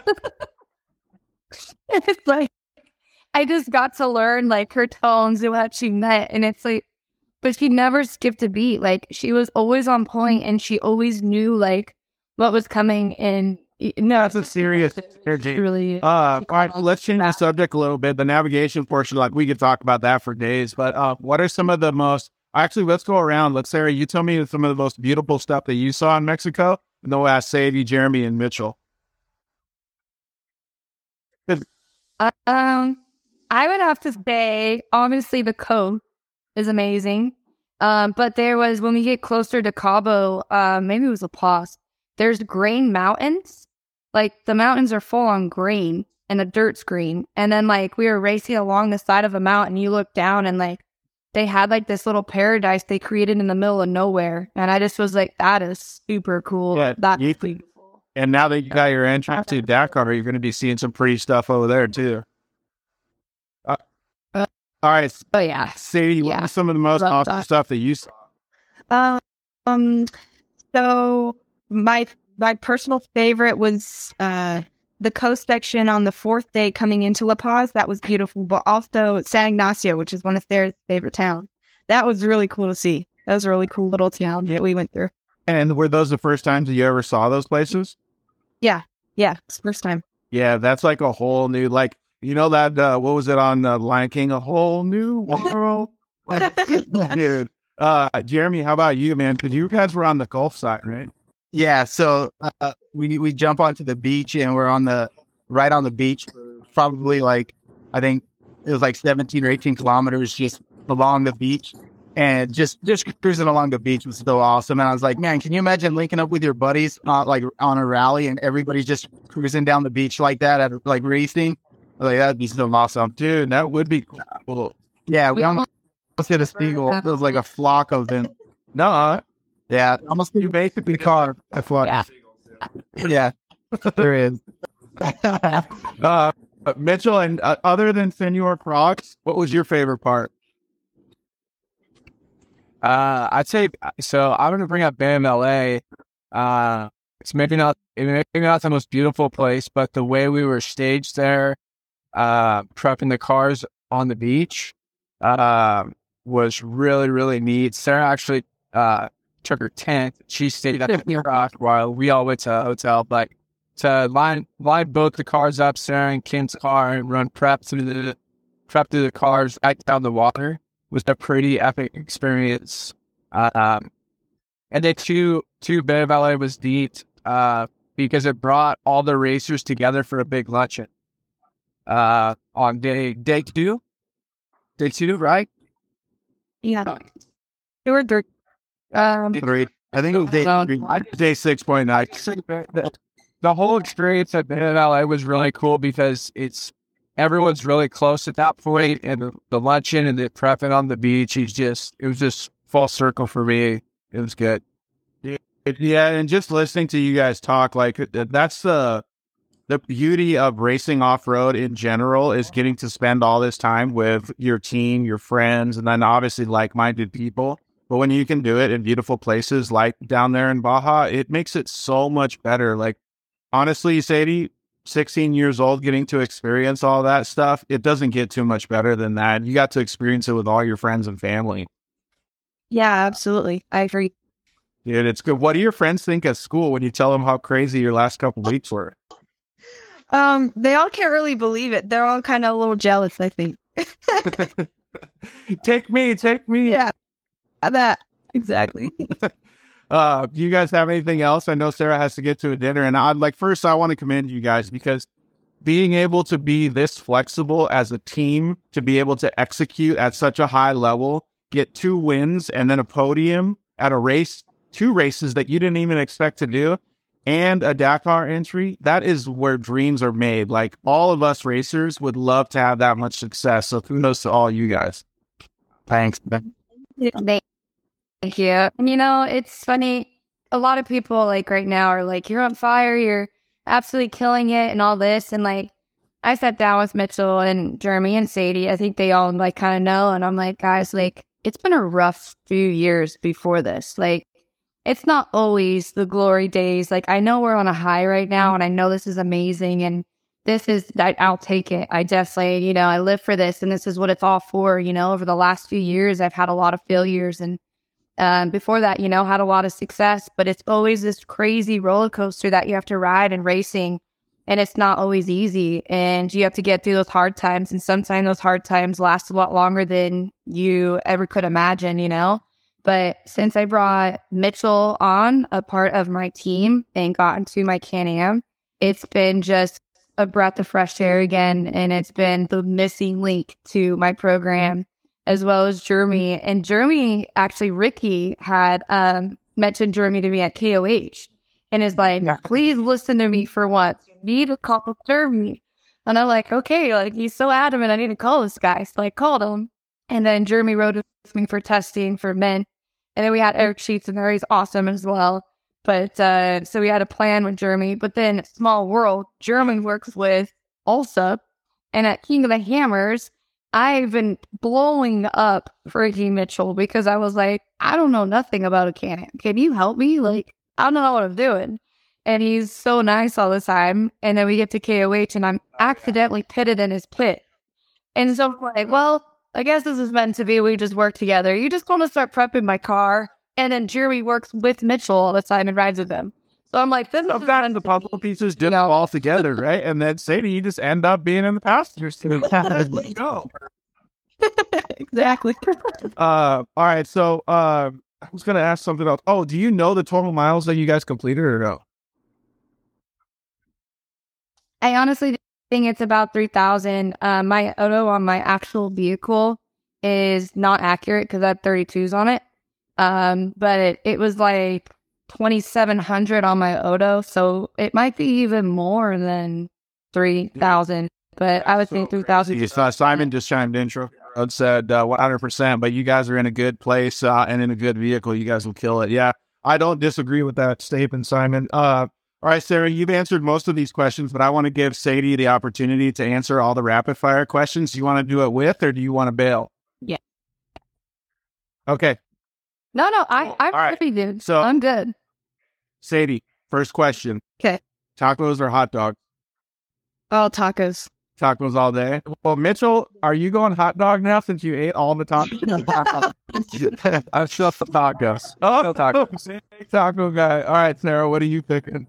And it's like, I just got to learn like her tones and what she meant. And it's like, but she never skipped a beat. Like, she was always on point, and she always knew like what was coming. And no, That's a serious energy. really. Uh, all right, let's change the subject a little bit. The navigation portion, like we could talk about that for days. But uh, what are some of the most? Actually, let's go around. Let's, Sarah, you tell me some of the most beautiful stuff that you saw in Mexico, and then we'll ask Sadie, Jeremy, and Mitchell. Um, I would have to say, obviously, the coast is amazing. Um, but there was, when we get closer to Cabo, uh, maybe it was La Paz, there's grain mountains. Like, the mountains are full on grain, and the dirt's green. And then, like, we were racing along the side of a mountain. You look down, and, like, they had, like, this little paradise they created in the middle of nowhere. And I just was like, that is super cool. Yeah, That's you- beautiful. And now that you got your entrance to Dakar, you're going to be seeing some pretty stuff over there too. Uh, all right, Oh, yeah. Sadie, what Yeah. was some of the most Love awesome that. stuff that you saw? Um, um, so my my personal favorite was uh the coast section on the fourth day coming into La Paz, that was beautiful. But also San Ignacio, which is one of their favorite towns. That was really cool to see. That was a really cool little town that we went through. And were those the first times that you ever saw those places? Yeah. Yeah. It's the first time. Yeah, that's like a whole new, like, you know that, uh, what was it on uh, Lion King? A whole new world? Dude. Uh, Jeremy, how about you, man? Because you guys were on the Gulf side, right? Yeah, so uh, we we jump onto the beach and we're on the right on the beach, for probably like I think it was like seventeen or eighteen kilometers just along the beach, and just just cruising along the beach was so awesome. And I was like, man, can you imagine linking up with your buddies uh, like on a rally and everybody's just cruising down the beach like that at like racing? Like that'd be so awesome, dude. That would be cool. Yeah, we almost hit a seagull. It was like a flock of them. No. Yeah, almost you basically car a flock. Yeah. Yeah, there is. uh, Mitchell, and uh, other than Senor Crocs, what was your favorite part? Uh, I'd say so. I'm gonna bring up B A M L A. Uh, it's maybe not maybe not the most beautiful place, but the way we were staged there, uh, prepping the cars on the beach, uh, was really really neat. Sarah actually uh took her tent. She stayed at the rock while we all went to a hotel. But to line line both the cars up, Sarah and Kim's car, and run prep through the prep through the cars right down the water was a pretty epic experience. Uh, um, and then two two B A M L A was neat uh, because it brought all the racers together for a big luncheon. Uh, on day day two, day two, right? Yeah. Two or three. Um, Three. I think it was day So, three. I- Day six point nine. the, the whole experience at B A M L A was really cool because it's everyone's really close at that point, and the, the luncheon and the prepping on the beach is just it was just full circle for me. It was good. Yeah, and just listening to you guys talk, like that's the the beauty of racing off road in general is getting to spend all this time with your team, your friends, and then obviously like minded people. But when you can do it in beautiful places like down there in Baja, it makes it so much better. Like honestly, Sadie, sixteen years old, getting to experience all that stuff, it doesn't get too much better than that. You got to experience it with all your friends and family. yeah, absolutely. I agree. Dude, it's good. What do your friends think at school when you tell them how crazy your last couple weeks were? Um, they all can't really believe it. They're all kind of a little jealous, I think. Take me, take me. Yeah, that exactly. Uh, do you guys have anything else? I know Sarah has to get to a dinner, and I'd like first I want to commend you guys because being able to be this flexible as a team, to be able to execute at such a high level, get two wins and then a podium at a race, two races that you didn't even expect to do, and a Dakar entry, that is where dreams are made. Like all of us racers would love to have that much success. So kudos to all you guys. Thanks. Thank you. And you know, it's funny. A lot of people like right now are like, you're on fire. You're absolutely killing it and all this. And like, I sat down with Mitchell and Jeremy and Sadie. I think they all like kind of know. And I'm like, guys, like, it's been a rough few years before this. Like, it's not always the glory days. Like, I know we're on a high right now and I know this is amazing. And this is, I, I'll take it. I definitely, you know, I live for this and this is what it's all for. You know, over the last few years, I've had a lot of failures and Um, before that, you know, had a lot of success, but it's always this crazy roller coaster that you have to ride in racing. And it's not always easy. And you have to get through those hard times. And sometimes those hard times last a lot longer than you ever could imagine, you know? But since I brought Mitchell on, a part of my team, and got into my Can-Am, it's been just a breath of fresh air again. And it's been the missing link to my program, as well as Jeremy. And Jeremy, actually, Ricky had um, mentioned Jeremy to me at K O H and is like, please listen to me for once. You need to call Jeremy. And I'm like, okay, like he's so adamant, I need to call this guy. So I called him. And then Jeremy rode with me for testing for men. And then we had Eric Sheets in there. He's awesome as well. But uh, so we had a plan with Jeremy. But then small world, Jeremy works with Ulsa. And at King of the Hammers, I've been blowing up freaking Mitchell because I was like, I don't know nothing about a Can-Am. Can you help me? Like, I don't know what I'm doing. and he's so nice all the time. And then we get to K O H, and I'm accidentally pitted in his pit. And so I'm like, well, I guess this is meant to be. We just work together. You just want to start prepping my car. And then Jeremy works with Mitchell all the time and rides with him. So I'm like, this is Sometimes the puzzle pieces just fall together, right? And then Sadie, you just end up being in the passenger seat. Let's go. Exactly. Uh, all right. So uh, I was going to ask something else. Oh, do you know the total miles that you guys completed or no? I honestly think it's about three thousand. Uh, my auto on my actual vehicle is not accurate because I have thirty-twos on it. Um, but it, it was like twenty-seven hundred on my auto. So it might be even more than three thousand. But I would say three thousand. You saw Simon just chimed in and said uh, one hundred percent, but you guys are in a good place uh, and in a good vehicle. You guys will kill it. Yeah, I don't disagree with that statement, Simon. Uh, all right, Sarah, you've answered most of these questions, but I want to give Sadie the opportunity to answer all the rapid fire questions. Do you want to do it with or do you want to bail? Yeah. Okay. No, no, I, I'm right. pretty good. So- I'm good. Sadie, first question. Okay. Tacos or hot dogs? Oh, tacos. Tacos all day. Well, Mitchell, are you going hot dog now since you ate all the tacos? I'm still the tacos. Oh, Still tacos. big taco guy. All right, Sarah, what are you picking?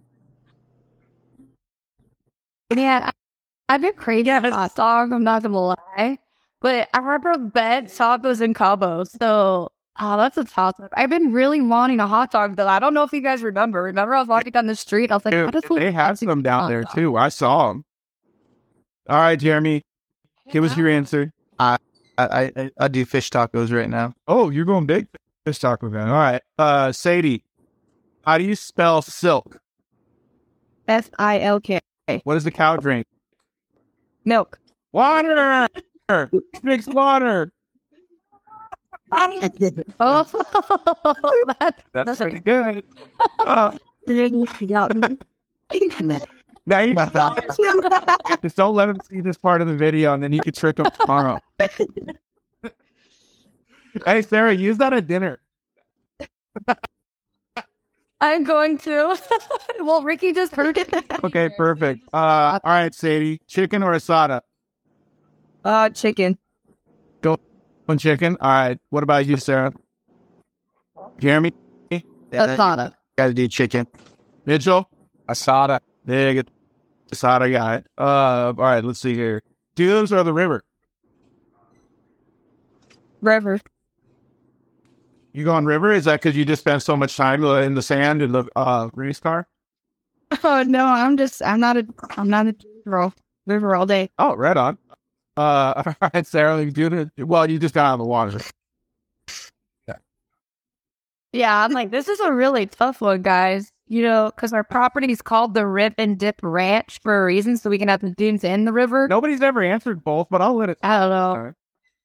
Yeah, I- I've been craving a hot dog, I'm not gonna lie. But I remember bed tacos and Cabo, so oh, that's a toss up. I've been really wanting a hot dog though. I don't know if you guys remember. Remember I was walking down the street, I was like, I Dude, just they want have a some down hot there dog. too. I saw them. All right, Jeremy, give us your answer. I, I I do fish tacos right now. Oh, you're going big fish taco guy. All right, uh, Sadie, how do you spell silk? S I L K. What does the cow drink? Milk. Water. Drinks water. Oh, that, That's that's pretty good. Uh, now you just don't let him see this part of the video, and then you can trick him tomorrow. Hey, Sarah, use that at dinner. I'm going to. Well, Ricky just heard it. Okay, perfect. Uh, all right, Sadie, chicken or asada? Uh, chicken. One chicken. All right. What about you, Sarah? Jeremy, Asada. Gotta do chicken. Mitchell, Asada. there you go. Asada guy. Uh, all right. Let's see here. Dunes or the river? River. You going river? Is that because you just spent so much time in the sand in the uh, race car? Oh no, I'm just I'm not a I'm not a river river all day. Oh, right on. Uh, all right, Sarah, you doing it? Well, you just got out of the water. Yeah, I'm like, this is a really tough one, guys. You know, because our property is called the Rip and Dip Ranch for a reason, so we can have the dunes in the river. Nobody's ever answered both, but I'll let it. I don't know. All right.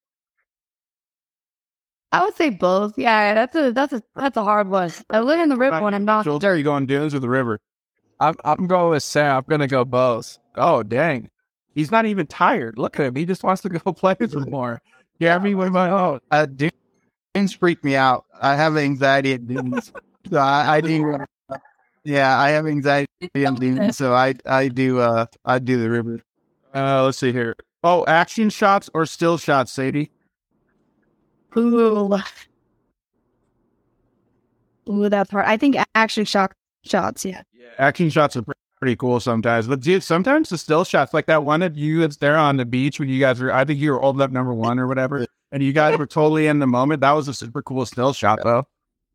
I would say both. Yeah, that's a that's a that's a hard one. I live in the river when I'm not. Mitchell, are you going dunes or the river? I'm I'm going with Sarah. I'm gonna go both. Oh, dang. He's not even tired. Look at him. He just wants to go play some more. Jeremy, what about oh, Uh, dunes freak me out. I have anxiety at dunes. So I, I do. Yeah, I have anxiety on dunes. So I I do uh I do the river. uh, let's see here. Oh, action shots or still shots, Sadie? Ooh. Ooh, that's hard. I think action shock shots, yeah. Action shots are pre- pretty cool sometimes. But dude, sometimes the still shots, like that one of you that's there on the beach when you guys were, I think you were holding up number one or whatever, and you guys were totally in the moment. That was a super cool still shot, though.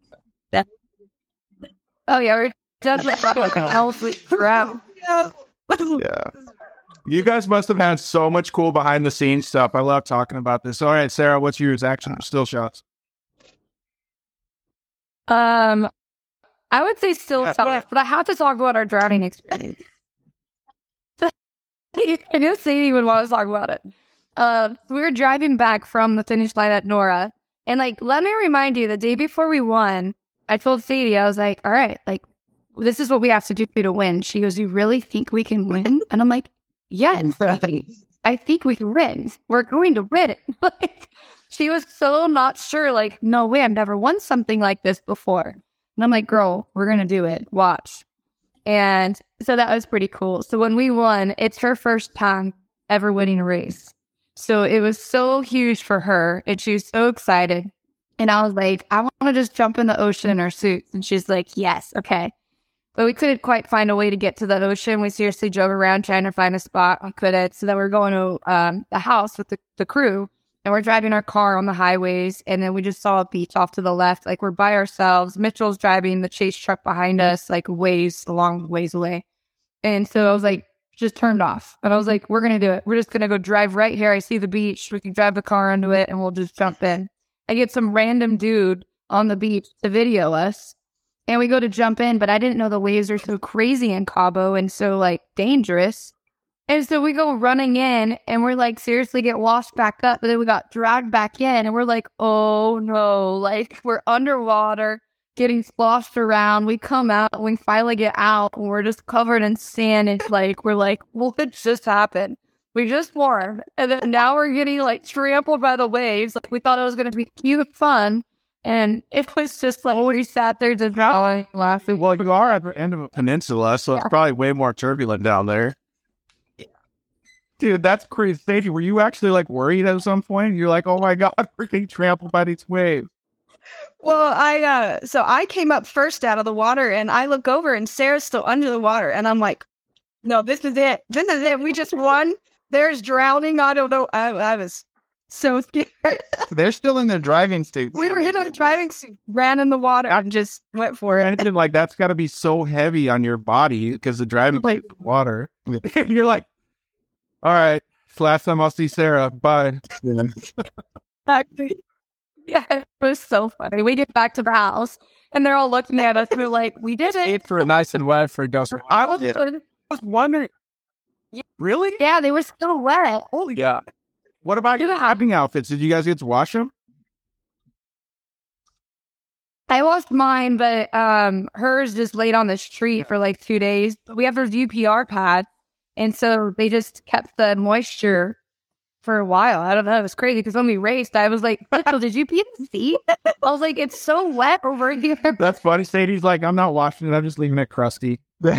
Oh yeah, we're just like else we crap. Yeah. You guys must have had so much cool behind the scenes stuff. I love talking about this. All right, Sarah, what's yours? Action or still shots? Um, I would say still Yeah. shots, but I have to talk about our drowning experience. I knew Sadie would want to talk about it. Uh, we were driving back from the finish line at Nora, and like, let me remind you, the day before we won, I told Sadie, I was like, all right, like, this is what we have to do to win. She goes, you really think we can win? And I'm like, yes, I think we can win. We're going to win it. Like, she was so not sure, like, no way, I've never won something like this before. And I'm like, girl, we're going to do it. Watch. And so that was pretty cool. So when we won, it's her first time ever winning a race. So it was so huge for her and she was so excited. And I was like, I want to just jump in the ocean in our suits. And she's like, yes, okay. But we couldn't quite find a way to get to the ocean. We seriously drove around trying to find a spot. We couldn't. So then we we're going to um, the house with the, the crew. And we're driving our car on the highways. And then we just saw a beach off to the left. Like we're by ourselves. Mitchell's driving the chase truck behind us, like ways, a long ways away. And so I was like, just turned off. And I was like, we're going to do it. We're just going to go drive right here. I see the beach. We can drive the car into it and we'll just jump in. I get some random dude on the beach to video us. And we go to jump in, but I didn't know the waves are so crazy in Cabo and so like dangerous. And so we go running in and we're like seriously get washed back up. But then we got dragged back in and we're like, oh no, like we're underwater getting sloshed around. We come out and we finally get out and we're just covered in sand. It's like, we're like, what just happened? We just won. And then now we're getting like trampled by the waves. Like we thought it was going to be cute fun. And it was just like, we sat there just going, laughing. Well, you are at the end of a peninsula, so it's Yeah. probably way more turbulent down there. Dude, that's crazy. Sadie, were you actually like worried at some point? You're like, oh my God, we're getting trampled by these waves. Well, I uh so I came up first out of the water and I look over and Sarah's still under the water and I'm like, no, this is it. This is it. We just won. There's drowning. I don't know. I, I was so scared. They're still in their driving suits. We were hit on a driving suit, ran in the water, and just went for it. And like, that's got to be so heavy on your body because the driving Like- water. You're like, all right, it's the last time I'll see Sarah. Bye. Actually, yeah, it was so funny. We get back to the house and they're all looking at us. We're like, we did it. It's for nice and wet for Dose. I was, was wondering, really? Yeah, they were still wet. Holy God. What about your diving outfits? Did you guys get to wash them? I washed mine, but um, hers just laid on the street for like two days. We have those U P R pads, and so they just kept the moisture for a while. I don't know. It was crazy because when we raced, I was like, "Mitchell, did you pee in the seat?" I was like, "It's so wet over here." That's funny. Sadie's like, I'm not washing it. I'm just leaving it crusty.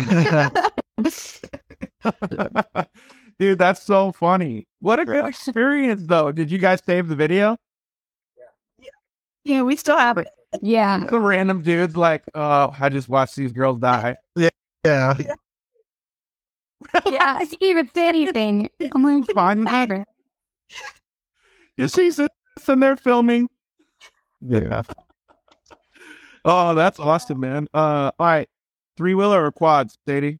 Dude, that's so funny. What a good experience, though. Did you guys save the video? Yeah, we still have it. Yeah, The random dude's like, oh, I just watched these girls die. Yeah. yeah. I didn't even say anything. I'm like, Fine. "Whatever." You see this in there filming? Yeah. Oh, that's awesome, man. Uh, all right. Three-wheeler or quads, Sadie?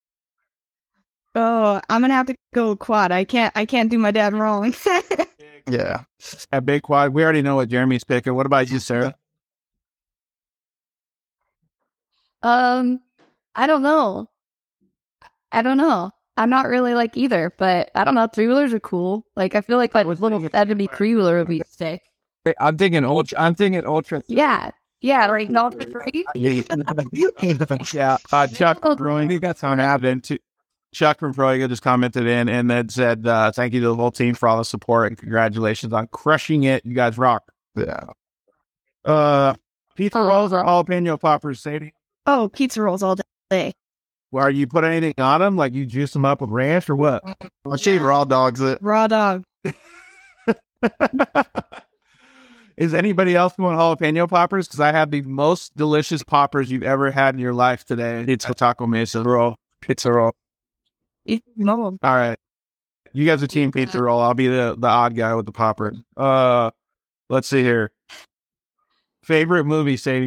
Oh, I'm gonna have to go quad. I can't. I can't do my dad wrong. Yeah. A big quad. We already know what Jeremy's picking. What about you, Sarah? Um, I don't know. I don't know. I'm not really like either, but I don't know. Three wheelers are cool. Like I feel like like with little seventy three wheeler would be sick. I'm thinking ultra. I'm thinking ultra. Yeah, yeah, like not for free. Yeah. Uh, Chuck Brewing, he got some happening too. Chuck from Proiga just commented in and then said, uh, thank you to the whole team for all the support and congratulations on crushing it. You guys rock. Yeah. Uh, pizza Oh. rolls or jalapeno poppers, Sadie? Oh, pizza rolls all day. Where you put anything on them? Like you juice them up with ranch or what? Well, she raw dogs it. Raw dog. Is anybody else doing jalapeno poppers? Because I had the most delicious poppers you've ever had in your life today. It's a taco mesa roll. Pizza roll. No. All right. You guys are team pizza roll. I'll be the, the odd guy with the popper. Uh, let's see here. Favorite movie, Sadie?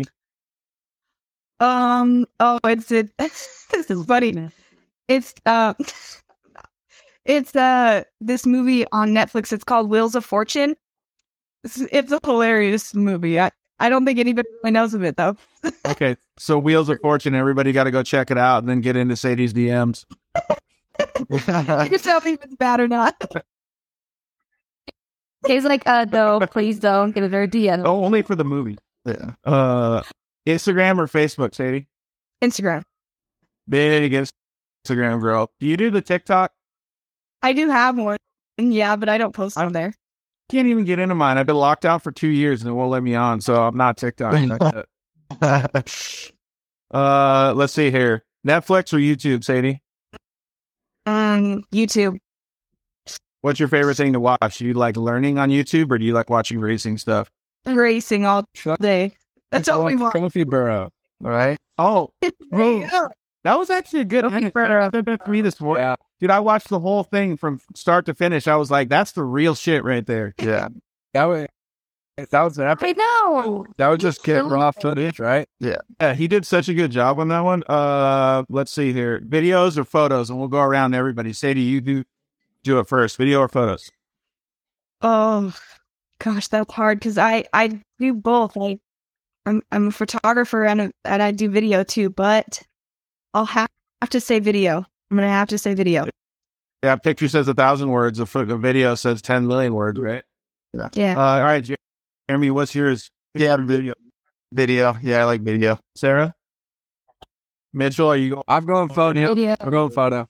Um. Oh, it's it. This is funny. It's uh. It's uh. This movie on Netflix. It's called Wheels of Fortune. It's, it's a hilarious movie. I I don't think anybody really knows of it though. Okay. So Wheels of Fortune. Everybody got to go check it out and then get into Sadie's D Ms. You can tell me if it's bad or not. He's like, uh, no, please don't get a very D M. Oh, only for the movie. Yeah. Uh, Instagram or Facebook, Sadie? Instagram. Big Instagram girl. Do you do the TikTok? I do have one. Yeah, but I don't post on there. Can't even get into mine. I've been locked out for two years and it won't let me on, so I'm not TikTok. uh, let's see here. Netflix or YouTube, Sadie? Um, YouTube. What's your favorite thing to watch? Do you like learning on YouTube or do you like watching racing stuff? Racing all day. That's all we want. Trophy Burrow. All right. Oh, Yeah. that was actually a good answer for me this morning. Yeah. Dude, I watched the whole thing from start to finish. I was like, that's the real shit right there. Yeah. That was that was epic. I know. That was just get raw footage, right? Yeah, he did such a good job on that one. Uh, let's see here. Videos or photos? And we'll go around to everybody. Sadie, you do do it first. Video or photos? Oh, gosh, that's hard because I, I do both. I, I'm I'm a photographer and a, and I do video too, but I'll have, have to say video. I'm gonna have to say video. Yeah, picture says a thousand words. A, pho- a video says ten million words, right? Yeah. Uh, all right, Jeremy, what's yours? Yeah. Video. Video. Yeah, I like video. Sarah? Mitchell, are you going? I'm going photo. Video. I'm going photo.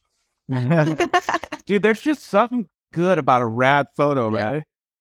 Dude, there's just something good about a rad photo, right?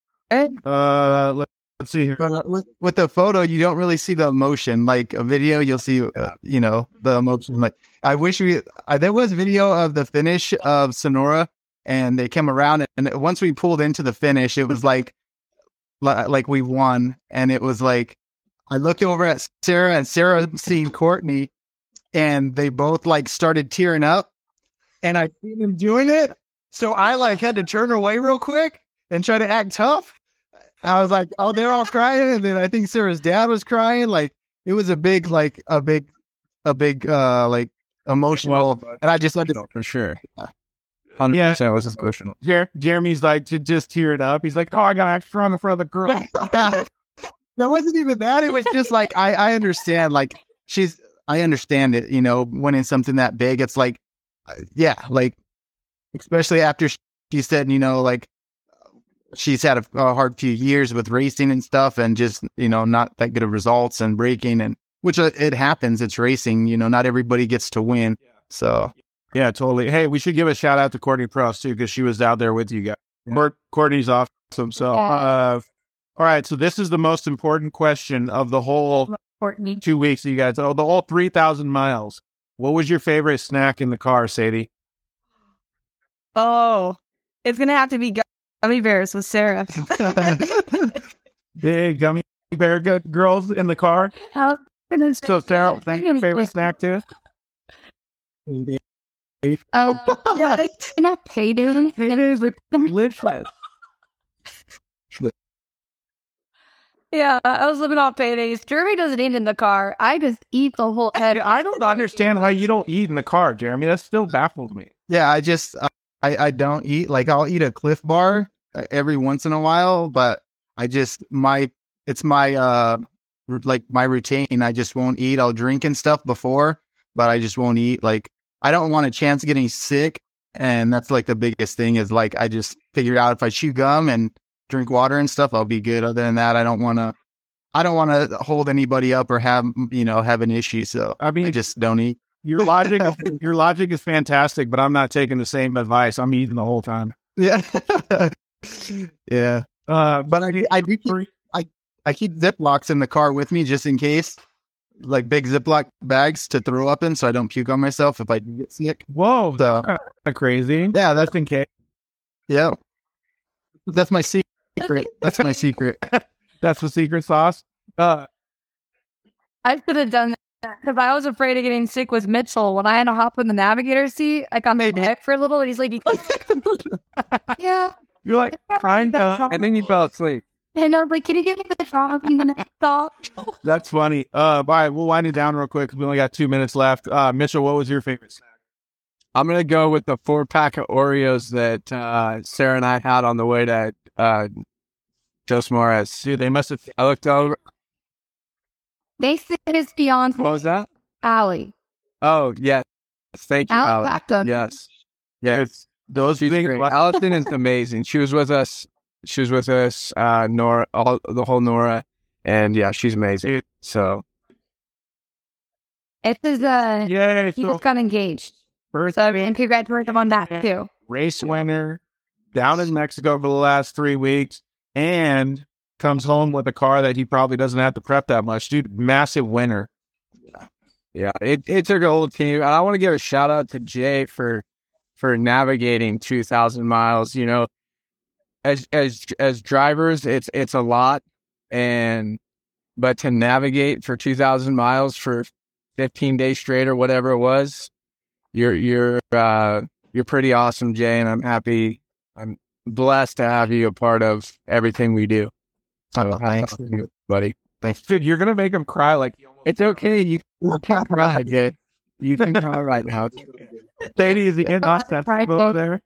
Uh, let, let's see here. But uh, with, with the photo, you don't really see the emotion. Like a video, you'll see, uh, you know, the emotion. Like I wish we, I, there was video of the finish of Sonora, and they came around, and once we pulled into the finish, it was like, li- like we won, and it was like, I looked over at Sarah, and Sarah seen Courtney, and they both like started tearing up, and I seen them doing it, so I like had to turn away real quick and try to act tough. I was like, oh, they're all crying. And then I think Sarah's dad was crying. Like it was a big, like a big, a big, uh, like emotional. And I just let it. For sure. Yeah. one hundred percent was emotional. Jer- Jeremy's like, to just tear it up. He's like, oh, I got extra on the front of the girl. That wasn't even that. It was just like, I, I understand. Like she's, I understand it, you know, when it's something that big, it's like, uh, yeah, like, especially after she said, you know, like, she's had a, a hard few years with racing and stuff and just, you know, not that good of results and braking and which uh, it happens. It's racing, you know, not everybody gets to win. So Yeah, totally. Hey, we should give a shout out to Courtney Prost too, because she was out there with you guys. Yeah. Courtney's awesome. So, Yeah. uh, all right. So this is the most important question of the whole Courtney. two weeks. You guys, oh, the whole three thousand miles. What was your favorite snack in the car, Sadie? Oh, it's gonna have to be gummy bears with Sarah. Big gummy bear g- girls in the car. How So, Sarah, thank you. Favorite snack too? Oh, yeah. Can I pay dude? Yeah, I was living off paydays. Jeremy doesn't eat in the car. I just eat the whole head. I don't understand how you don't eat in the car, Jeremy. That still baffles me. yeah, I just, I, I don't eat, like I'll eat a Cliff Bar uh, every once in a while, but I just, my, it's my, uh, r- like my routine. I just won't eat. I'll drink and stuff before, but I just won't eat. Like, I don't want a chance of getting sick. And that's like the biggest thing is like, I just figured out if I chew gum and drink water and stuff, I'll be good. Other than that, I don't want to, I don't want to hold anybody up or have, you know, have an issue. So I mean, I just don't eat. Your logic, your logic is fantastic, but I'm not taking the same advice. I'm eating the whole time. Yeah. yeah. Uh, But I, I do keep, I, I keep Ziplocs in the car with me just in case, like big Ziploc bags to throw up in so I don't puke on myself if I do get sick. whoa, So, that's kinda crazy. yeah, that's, Just in case. yeah. That's my secret. That's my secret. That's the secret sauce. Uh, I should have done that because I was afraid of getting sick with Mitchell. When I had to hop in the navigator seat, I got my neck for a little, and he's like, "Yeah." you're like, kind of. And then you fell asleep. And I was like, "Can you give me the dog? I'm gonna stop." That's funny. Uh, all right, we'll wind it down real quick because we only got two minutes left. Uh, Mitchell, what was your favorite snack? I'm going to go with the four pack of Oreos that uh, Sarah and I had on the way to uh, Dos Morris. Dude, they must have. I looked over. They said it's beyond What was that? Allie. Oh, yes. Thank you, Allie Alex. backed up. Yes. Yes. Those She's things. great. Allison is amazing. She was with us. She was with us, uh, Nora, all the whole Nora. And yeah, she's amazing. So, It is uh, Yay! he So, just got engaged. first So and congratulations on that too. race winner down in Mexico for the last three weeks, and comes home with a car that he probably doesn't have to prep that much. Dude, massive winner. Yeah, it, it took a whole team. And I want to give a shout out to Jay for for navigating two thousand miles. You know, as as as drivers, it's it's a lot, and but to navigate for two thousand miles for fifteen days straight or whatever it was, you're you're uh, you're pretty awesome, Jay, and I'm happy. I'm blessed to have you a part of everything we do. Oh, thanks, you, buddy. Thanks. Dude, you're gonna make him cry. Like It's okay. You can't cry, Jay. You can cry right now. Sadie is the in that over there.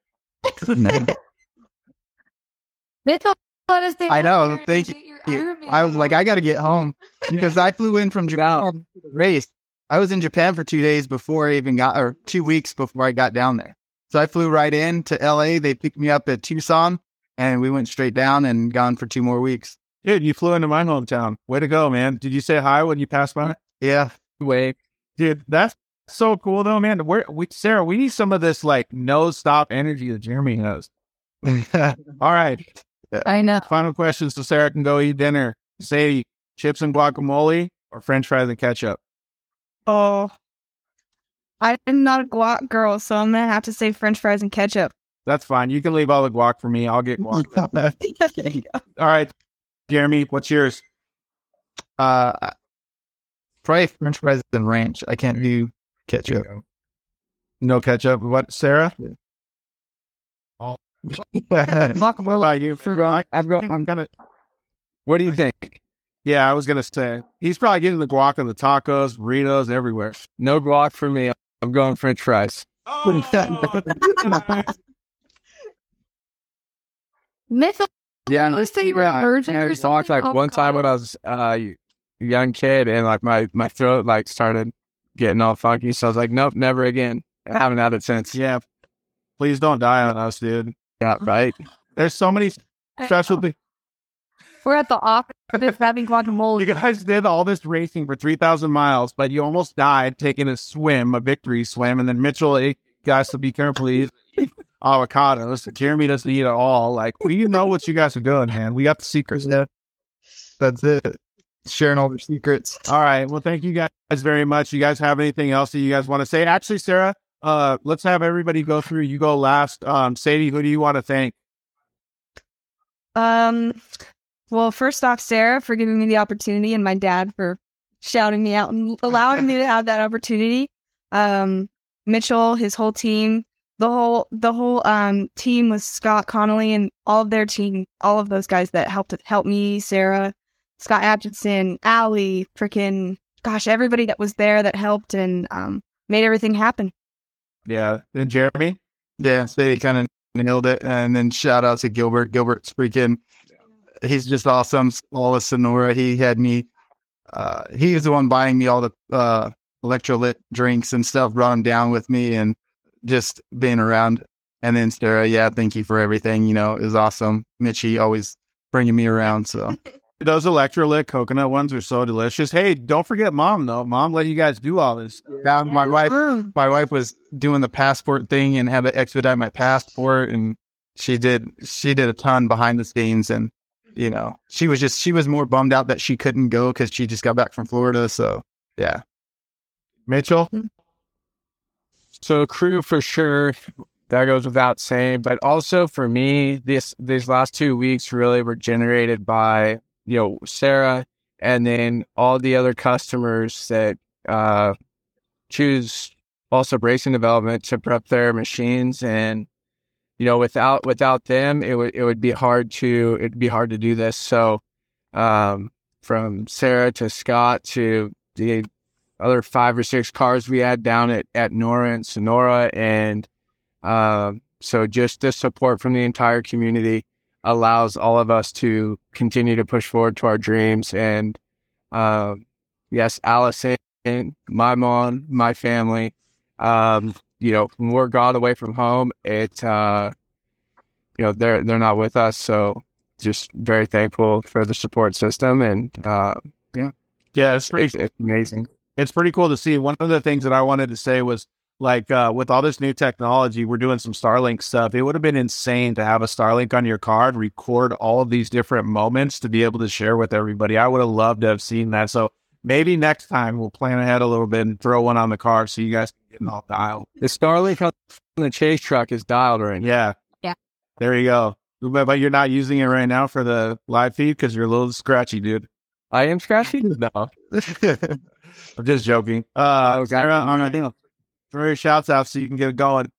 Mitchell, let us I know. Thank you. I was like, I got to get home because I flew in from Japan for the race. I was in Japan for two days before I even got, or two weeks before I got down there. So I flew right in to L A. They picked me up at Tucson, and we went straight down and gone for two more weeks. Dude, you flew into my hometown. Way to go, man. Did you say hi when you passed by? Yeah. Wait, Dude, that's so cool though, man. Where we Sarah, we need some of this like no stop energy that Jeremy has. All right. I know. Final question so Sarah can go eat dinner. Sadie, chips and guacamole or French fries and ketchup? Oh, I'm not a guac girl, so I'm gonna have to say French fries and ketchup. That's fine. You can leave all the guac for me. I'll get guac. There you go. All right. Jeremy, what's yours? uh, probably French fries and ranch. I can't do ketchup. No ketchup. What, Sarah? What about you? I've got. I'm gonna. What do you think? Yeah, I was gonna say he's probably getting the guac on the tacos, burritos, everywhere. No guac for me. I'm going French fries. Mitchell, Yeah, you say you were a virgin I or talked something? like Oh, one time God. when I was uh, a young kid, and like my my throat like started getting all funky. So I was like, nope, never again. I haven't had it since. Yeah. Please don't die on us, dude. Yeah, right. There's so many special things. We're at the office having guacamole. You guys did all this racing for three thousand miles, but you almost died taking a swim, a victory swim. And then Mitchell, eh, guys, to be careful, he eats avocados. Jeremy doesn't eat at all. Like, we know what you guys are doing, man. We got the secrets. Yeah. That's it. Sharing all their secrets. All right. Well, thank you guys very much. You guys have anything else that you guys want to say? Actually, Sarah, uh, let's have everybody go through. You go last. Um, Sadie, who do you want to thank? Um, well, first off, Sarah for giving me the opportunity, and my dad for shouting me out and allowing me to have that opportunity. Um, Mitchell, his whole team, the whole the whole um team with Scott Connolly and all of their team, all of those guys that helped help me, Sarah, Scott Atchison, Allie, freaking gosh, everybody that was there that helped and um made everything happen. Yeah. Then Jeremy? Yeah, so they kind of nailed it. And then shout out to Gilbert. Gilbert's freaking, he's just awesome. All of Sonora. He had me, uh, he was the one buying me all the uh, electrolyte drinks and stuff, brought them down with me and just being around. And then Sarah, yeah, thank you for everything. You know, it was awesome. Mitchie always bringing me around. So Those electrolyte coconut ones are so delicious. Hey, don't forget Mom, though. Mom let you guys do all this. yeah, my wife, Mm. my wife was doing the passport thing and had to expedite my passport, and she did she did a ton behind the scenes. And you know, she was just she was more bummed out that she couldn't go because she just got back from Florida. So yeah, Mitchell? So crew for sure, that goes without saying. But also for me, this these last two weeks really were generated by, you know, Sarah and then all the other customers that uh, choose also racing development to prep their machines. And, you know, without without them, it would it would be hard to it'd be hard to do this. So um, from Sarah to Scott to the other five or six cars we had down at, at Nora and Sonora. And um, so just the support from the entire community allows all of us to continue to push forward to our dreams. And um, yes, Allison, my mom, my family, um, you know, when we're gone away from home, it, uh, you know, they're, they're not with us. So just very thankful for the support system. And uh, yeah, Yeah, it's pretty, it's, it's amazing. it's pretty cool to see. One of the things that I wanted to say was, like, uh, with all this new technology, we're doing some Starlink stuff. It would have been insane to have a Starlink on your car and record all of these different moments to be able to share with everybody. I would have loved to have seen that. So maybe next time we'll plan ahead a little bit and throw one on the car so you guys can get all dialed. The Starlink on the Chase truck is dialed right now. Yeah. Yeah. There you go. But, but you're not using it right now for the live feed because you're a little scratchy, dude. I am scratchy? No. I'm just joking. Uh, Okay. Sarah, on a deal. Throw your shouts out so you can get it going.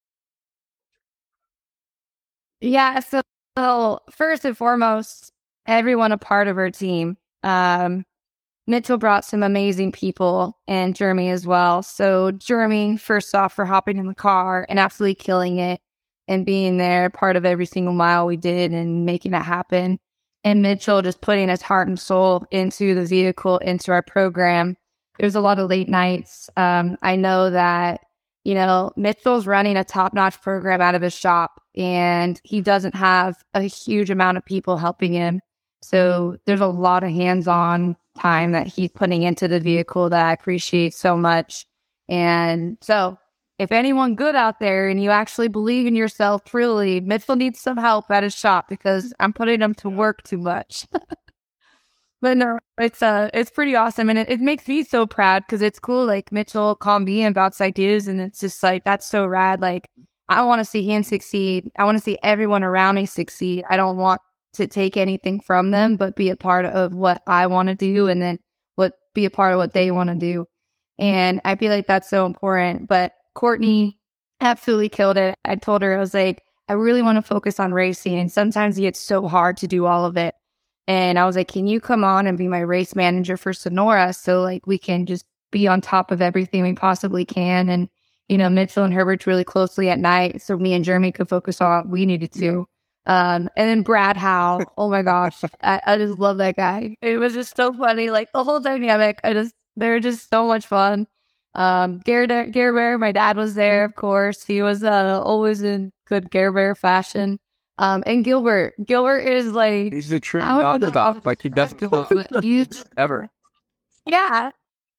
Yeah. So, so first and foremost, everyone a part of our team. Um, Mitchell brought some amazing people and Jeremy as well. So Jeremy, first off, for hopping in the car and absolutely killing it and being there, part of every single mile we did and making it happen. And Mitchell just putting his heart and soul into the vehicle, into our program. There was a lot of late nights. Um, I know that, you know, Mitchell's running a top-notch program out of his shop, and he doesn't have a huge amount of people helping him. So there's a lot of hands-on time that he's putting into the vehicle that I appreciate so much. And so if anyone good out there and you actually believe in yourself truly, Mitchell needs some help at his shop because I'm putting him to work too much. But no, it's uh, it's pretty awesome. And it, it makes me so proud because it's cool. Like Mitchell called me and bounced ideas, and it's just like, that's so rad. Like, I want to see him succeed. I want to see everyone around me succeed. I don't want to take anything from them, but be a part of what I want to do, and then what be a part of what they want to do. And I feel like that's so important. But Courtney absolutely killed it. I told her, I was like, I really want to focus on racing, and sometimes it's so hard to do all of it. And I was like, can you come on and be my race manager for Sonora so like we can just be on top of everything we possibly can? And, you know, Mitchell and Herbert's really closely at night, so me and Jeremy could focus on what we needed to. Um, and then Brad Howe, oh my gosh, I, I just love that guy. It was just so funny. Like the whole dynamic, I just, they were just so much fun. Um, Gare Gare Bear, my dad was there, of course. He was uh, always in good Gare Bear fashion. Um, and Gilbert, Gilbert is like, He's the true I would- about like he doesn't you, ever. yeah.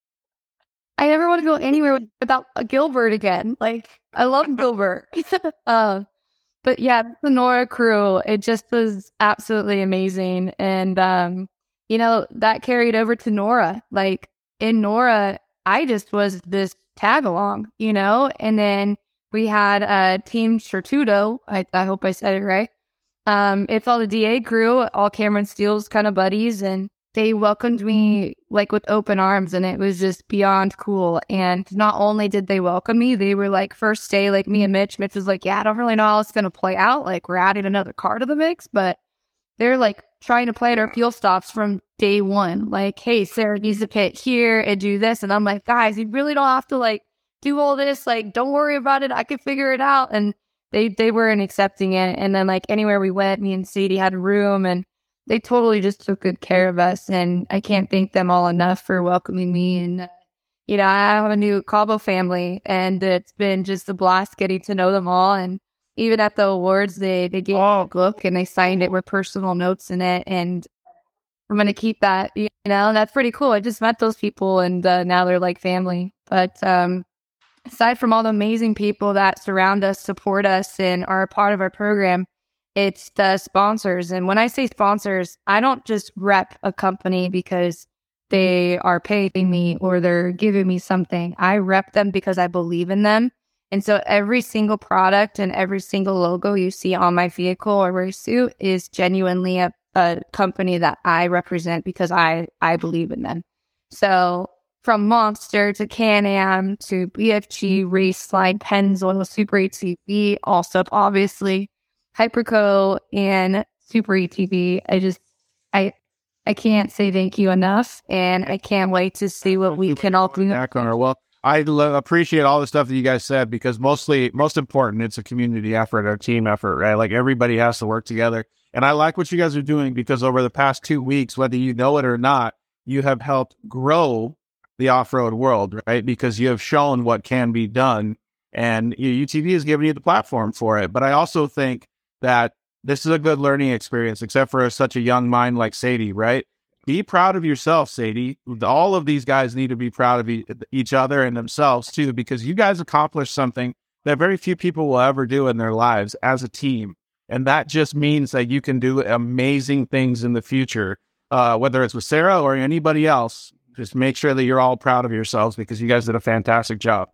I never want to go anywhere without a Gilbert again. Like, I love Gilbert. uh, but yeah, the Nora crew, it just was absolutely amazing. And, um, you know, that carried over to Nora. Like, in Nora, I just was this tag along, you know, and then we had uh, Team Chertudo. I, I hope I said it right. Um, it's all the D A crew, all Cameron Steele's kind of buddies, and they welcomed me like with open arms, and it was just beyond cool. And not only did they welcome me, they were like, first day, like me and Mitch. Mitch was like, yeah, I don't really know how it's going to play out. Like, we're adding another car to the mix, but they're like trying to plan our fuel stops from day one. Like, hey, Sarah needs to pit here and do this. And I'm like, guys, you really don't have to like do all this. Like, don't worry about it. I can figure it out. And they, they weren't accepting it. And then like anywhere we went, me and Sadie had a room, and they totally just took good care of us. And I can't thank them all enough for welcoming me. And, uh, you know, I have a new Cabo family, and it's been just a blast getting to know them all. And even at the awards, they, they gave me a book and they signed it with personal notes in it. And I'm going to keep that, you know, and that's pretty cool. I just met those people, and uh, now they're like family. But um, aside from all the amazing people that surround us, support us, and are a part of our program, it's the sponsors. And when I say sponsors, I don't just rep a company because they are paying me or they're giving me something. I rep them because I believe in them. And so every single product and every single logo you see on my vehicle or race suit is genuinely a, a company that I represent because I, I believe in them. So from Monster to Can-Am to B F G, Race Slide, Pennzoil, Super A T V, also obviously Hyperco and Super A T V. I just, I, I can't say thank you enough, and I can't wait to see what we can all do. Back on her. Well, I lo- appreciate all the stuff that you guys said, because mostly, most important, it's a community effort, a team effort, right? Like everybody has to work together. And I like what you guys are doing, because over the past two weeks, whether you know it or not, you have helped grow the off-road world, right? Because you have shown what can be done, and U T V has given you the platform for it. But I also think that this is a good learning experience, except for such a young mind like Sadie, right? Be proud of yourself, Sadie. All of these guys need to be proud of e- each other and themselves too, because you guys accomplished something that very few people will ever do in their lives as a team. And that just means that you can do amazing things in the future, uh, whether it's with Sarah or anybody else. just make sure that you're all proud of yourselves because you guys did a fantastic job.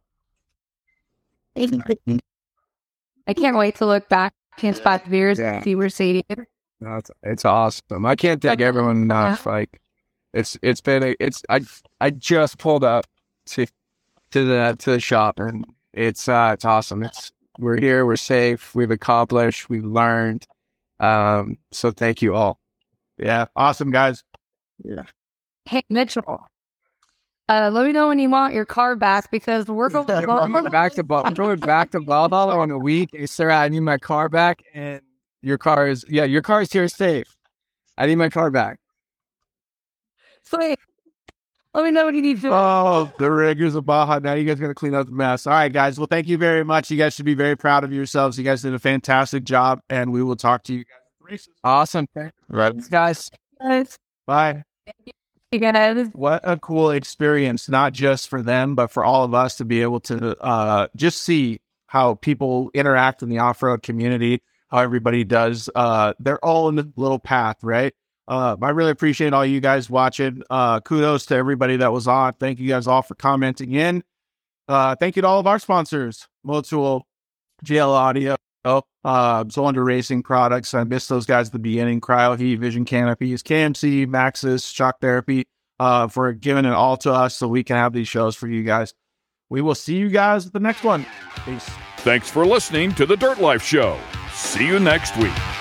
I can't wait to look back in five years Yeah. and see where Sadie is. No, it's, it's awesome. I can't thank everyone enough. Like, it's it's been a, it's I I just pulled up to to the to the shop and it's uh it's awesome. It's we're here, we're safe, we've accomplished, we've learned. Um, so thank you all. Yeah. Awesome, guys. Hey, Mitchell, uh, let me know when you want your car back because we're going I'm going back to Bal- I'm going back to Valhalla in a week. Hey, Sarah, I need my car back, and your car is yeah, your car is here safe. I need my car back. Sweet. Let me know what you need to. Oh, the riggers of Baja. Now you guys got to clean up the mess. All right, guys. Well, thank you very much. You guys should be very proud of yourselves. You guys did a fantastic job, and we will talk to you guys at the races. Awesome, thanks Right. guys. Guys. Bye. You guys. What a cool experience, not just for them, but for all of us to be able to uh, just see how people interact in the off-road community, how everybody does uh, their own little path, right? Uh, I really appreciate all you guys watching. Uh, kudos to everybody that was on. Thank you guys all for commenting in. Uh, thank you to all of our sponsors, Motul, G L Audio, uh, Zolander Racing Products. I missed those guys at the beginning. Cryo Heat, Vision Canopies, K M C, Maxis, Shock Therapy, uh, for giving it all to us so we can have these shows for you guys. We will see you guys at the next one. Peace. Thanks for listening to The Dirt Life Show. See you next week.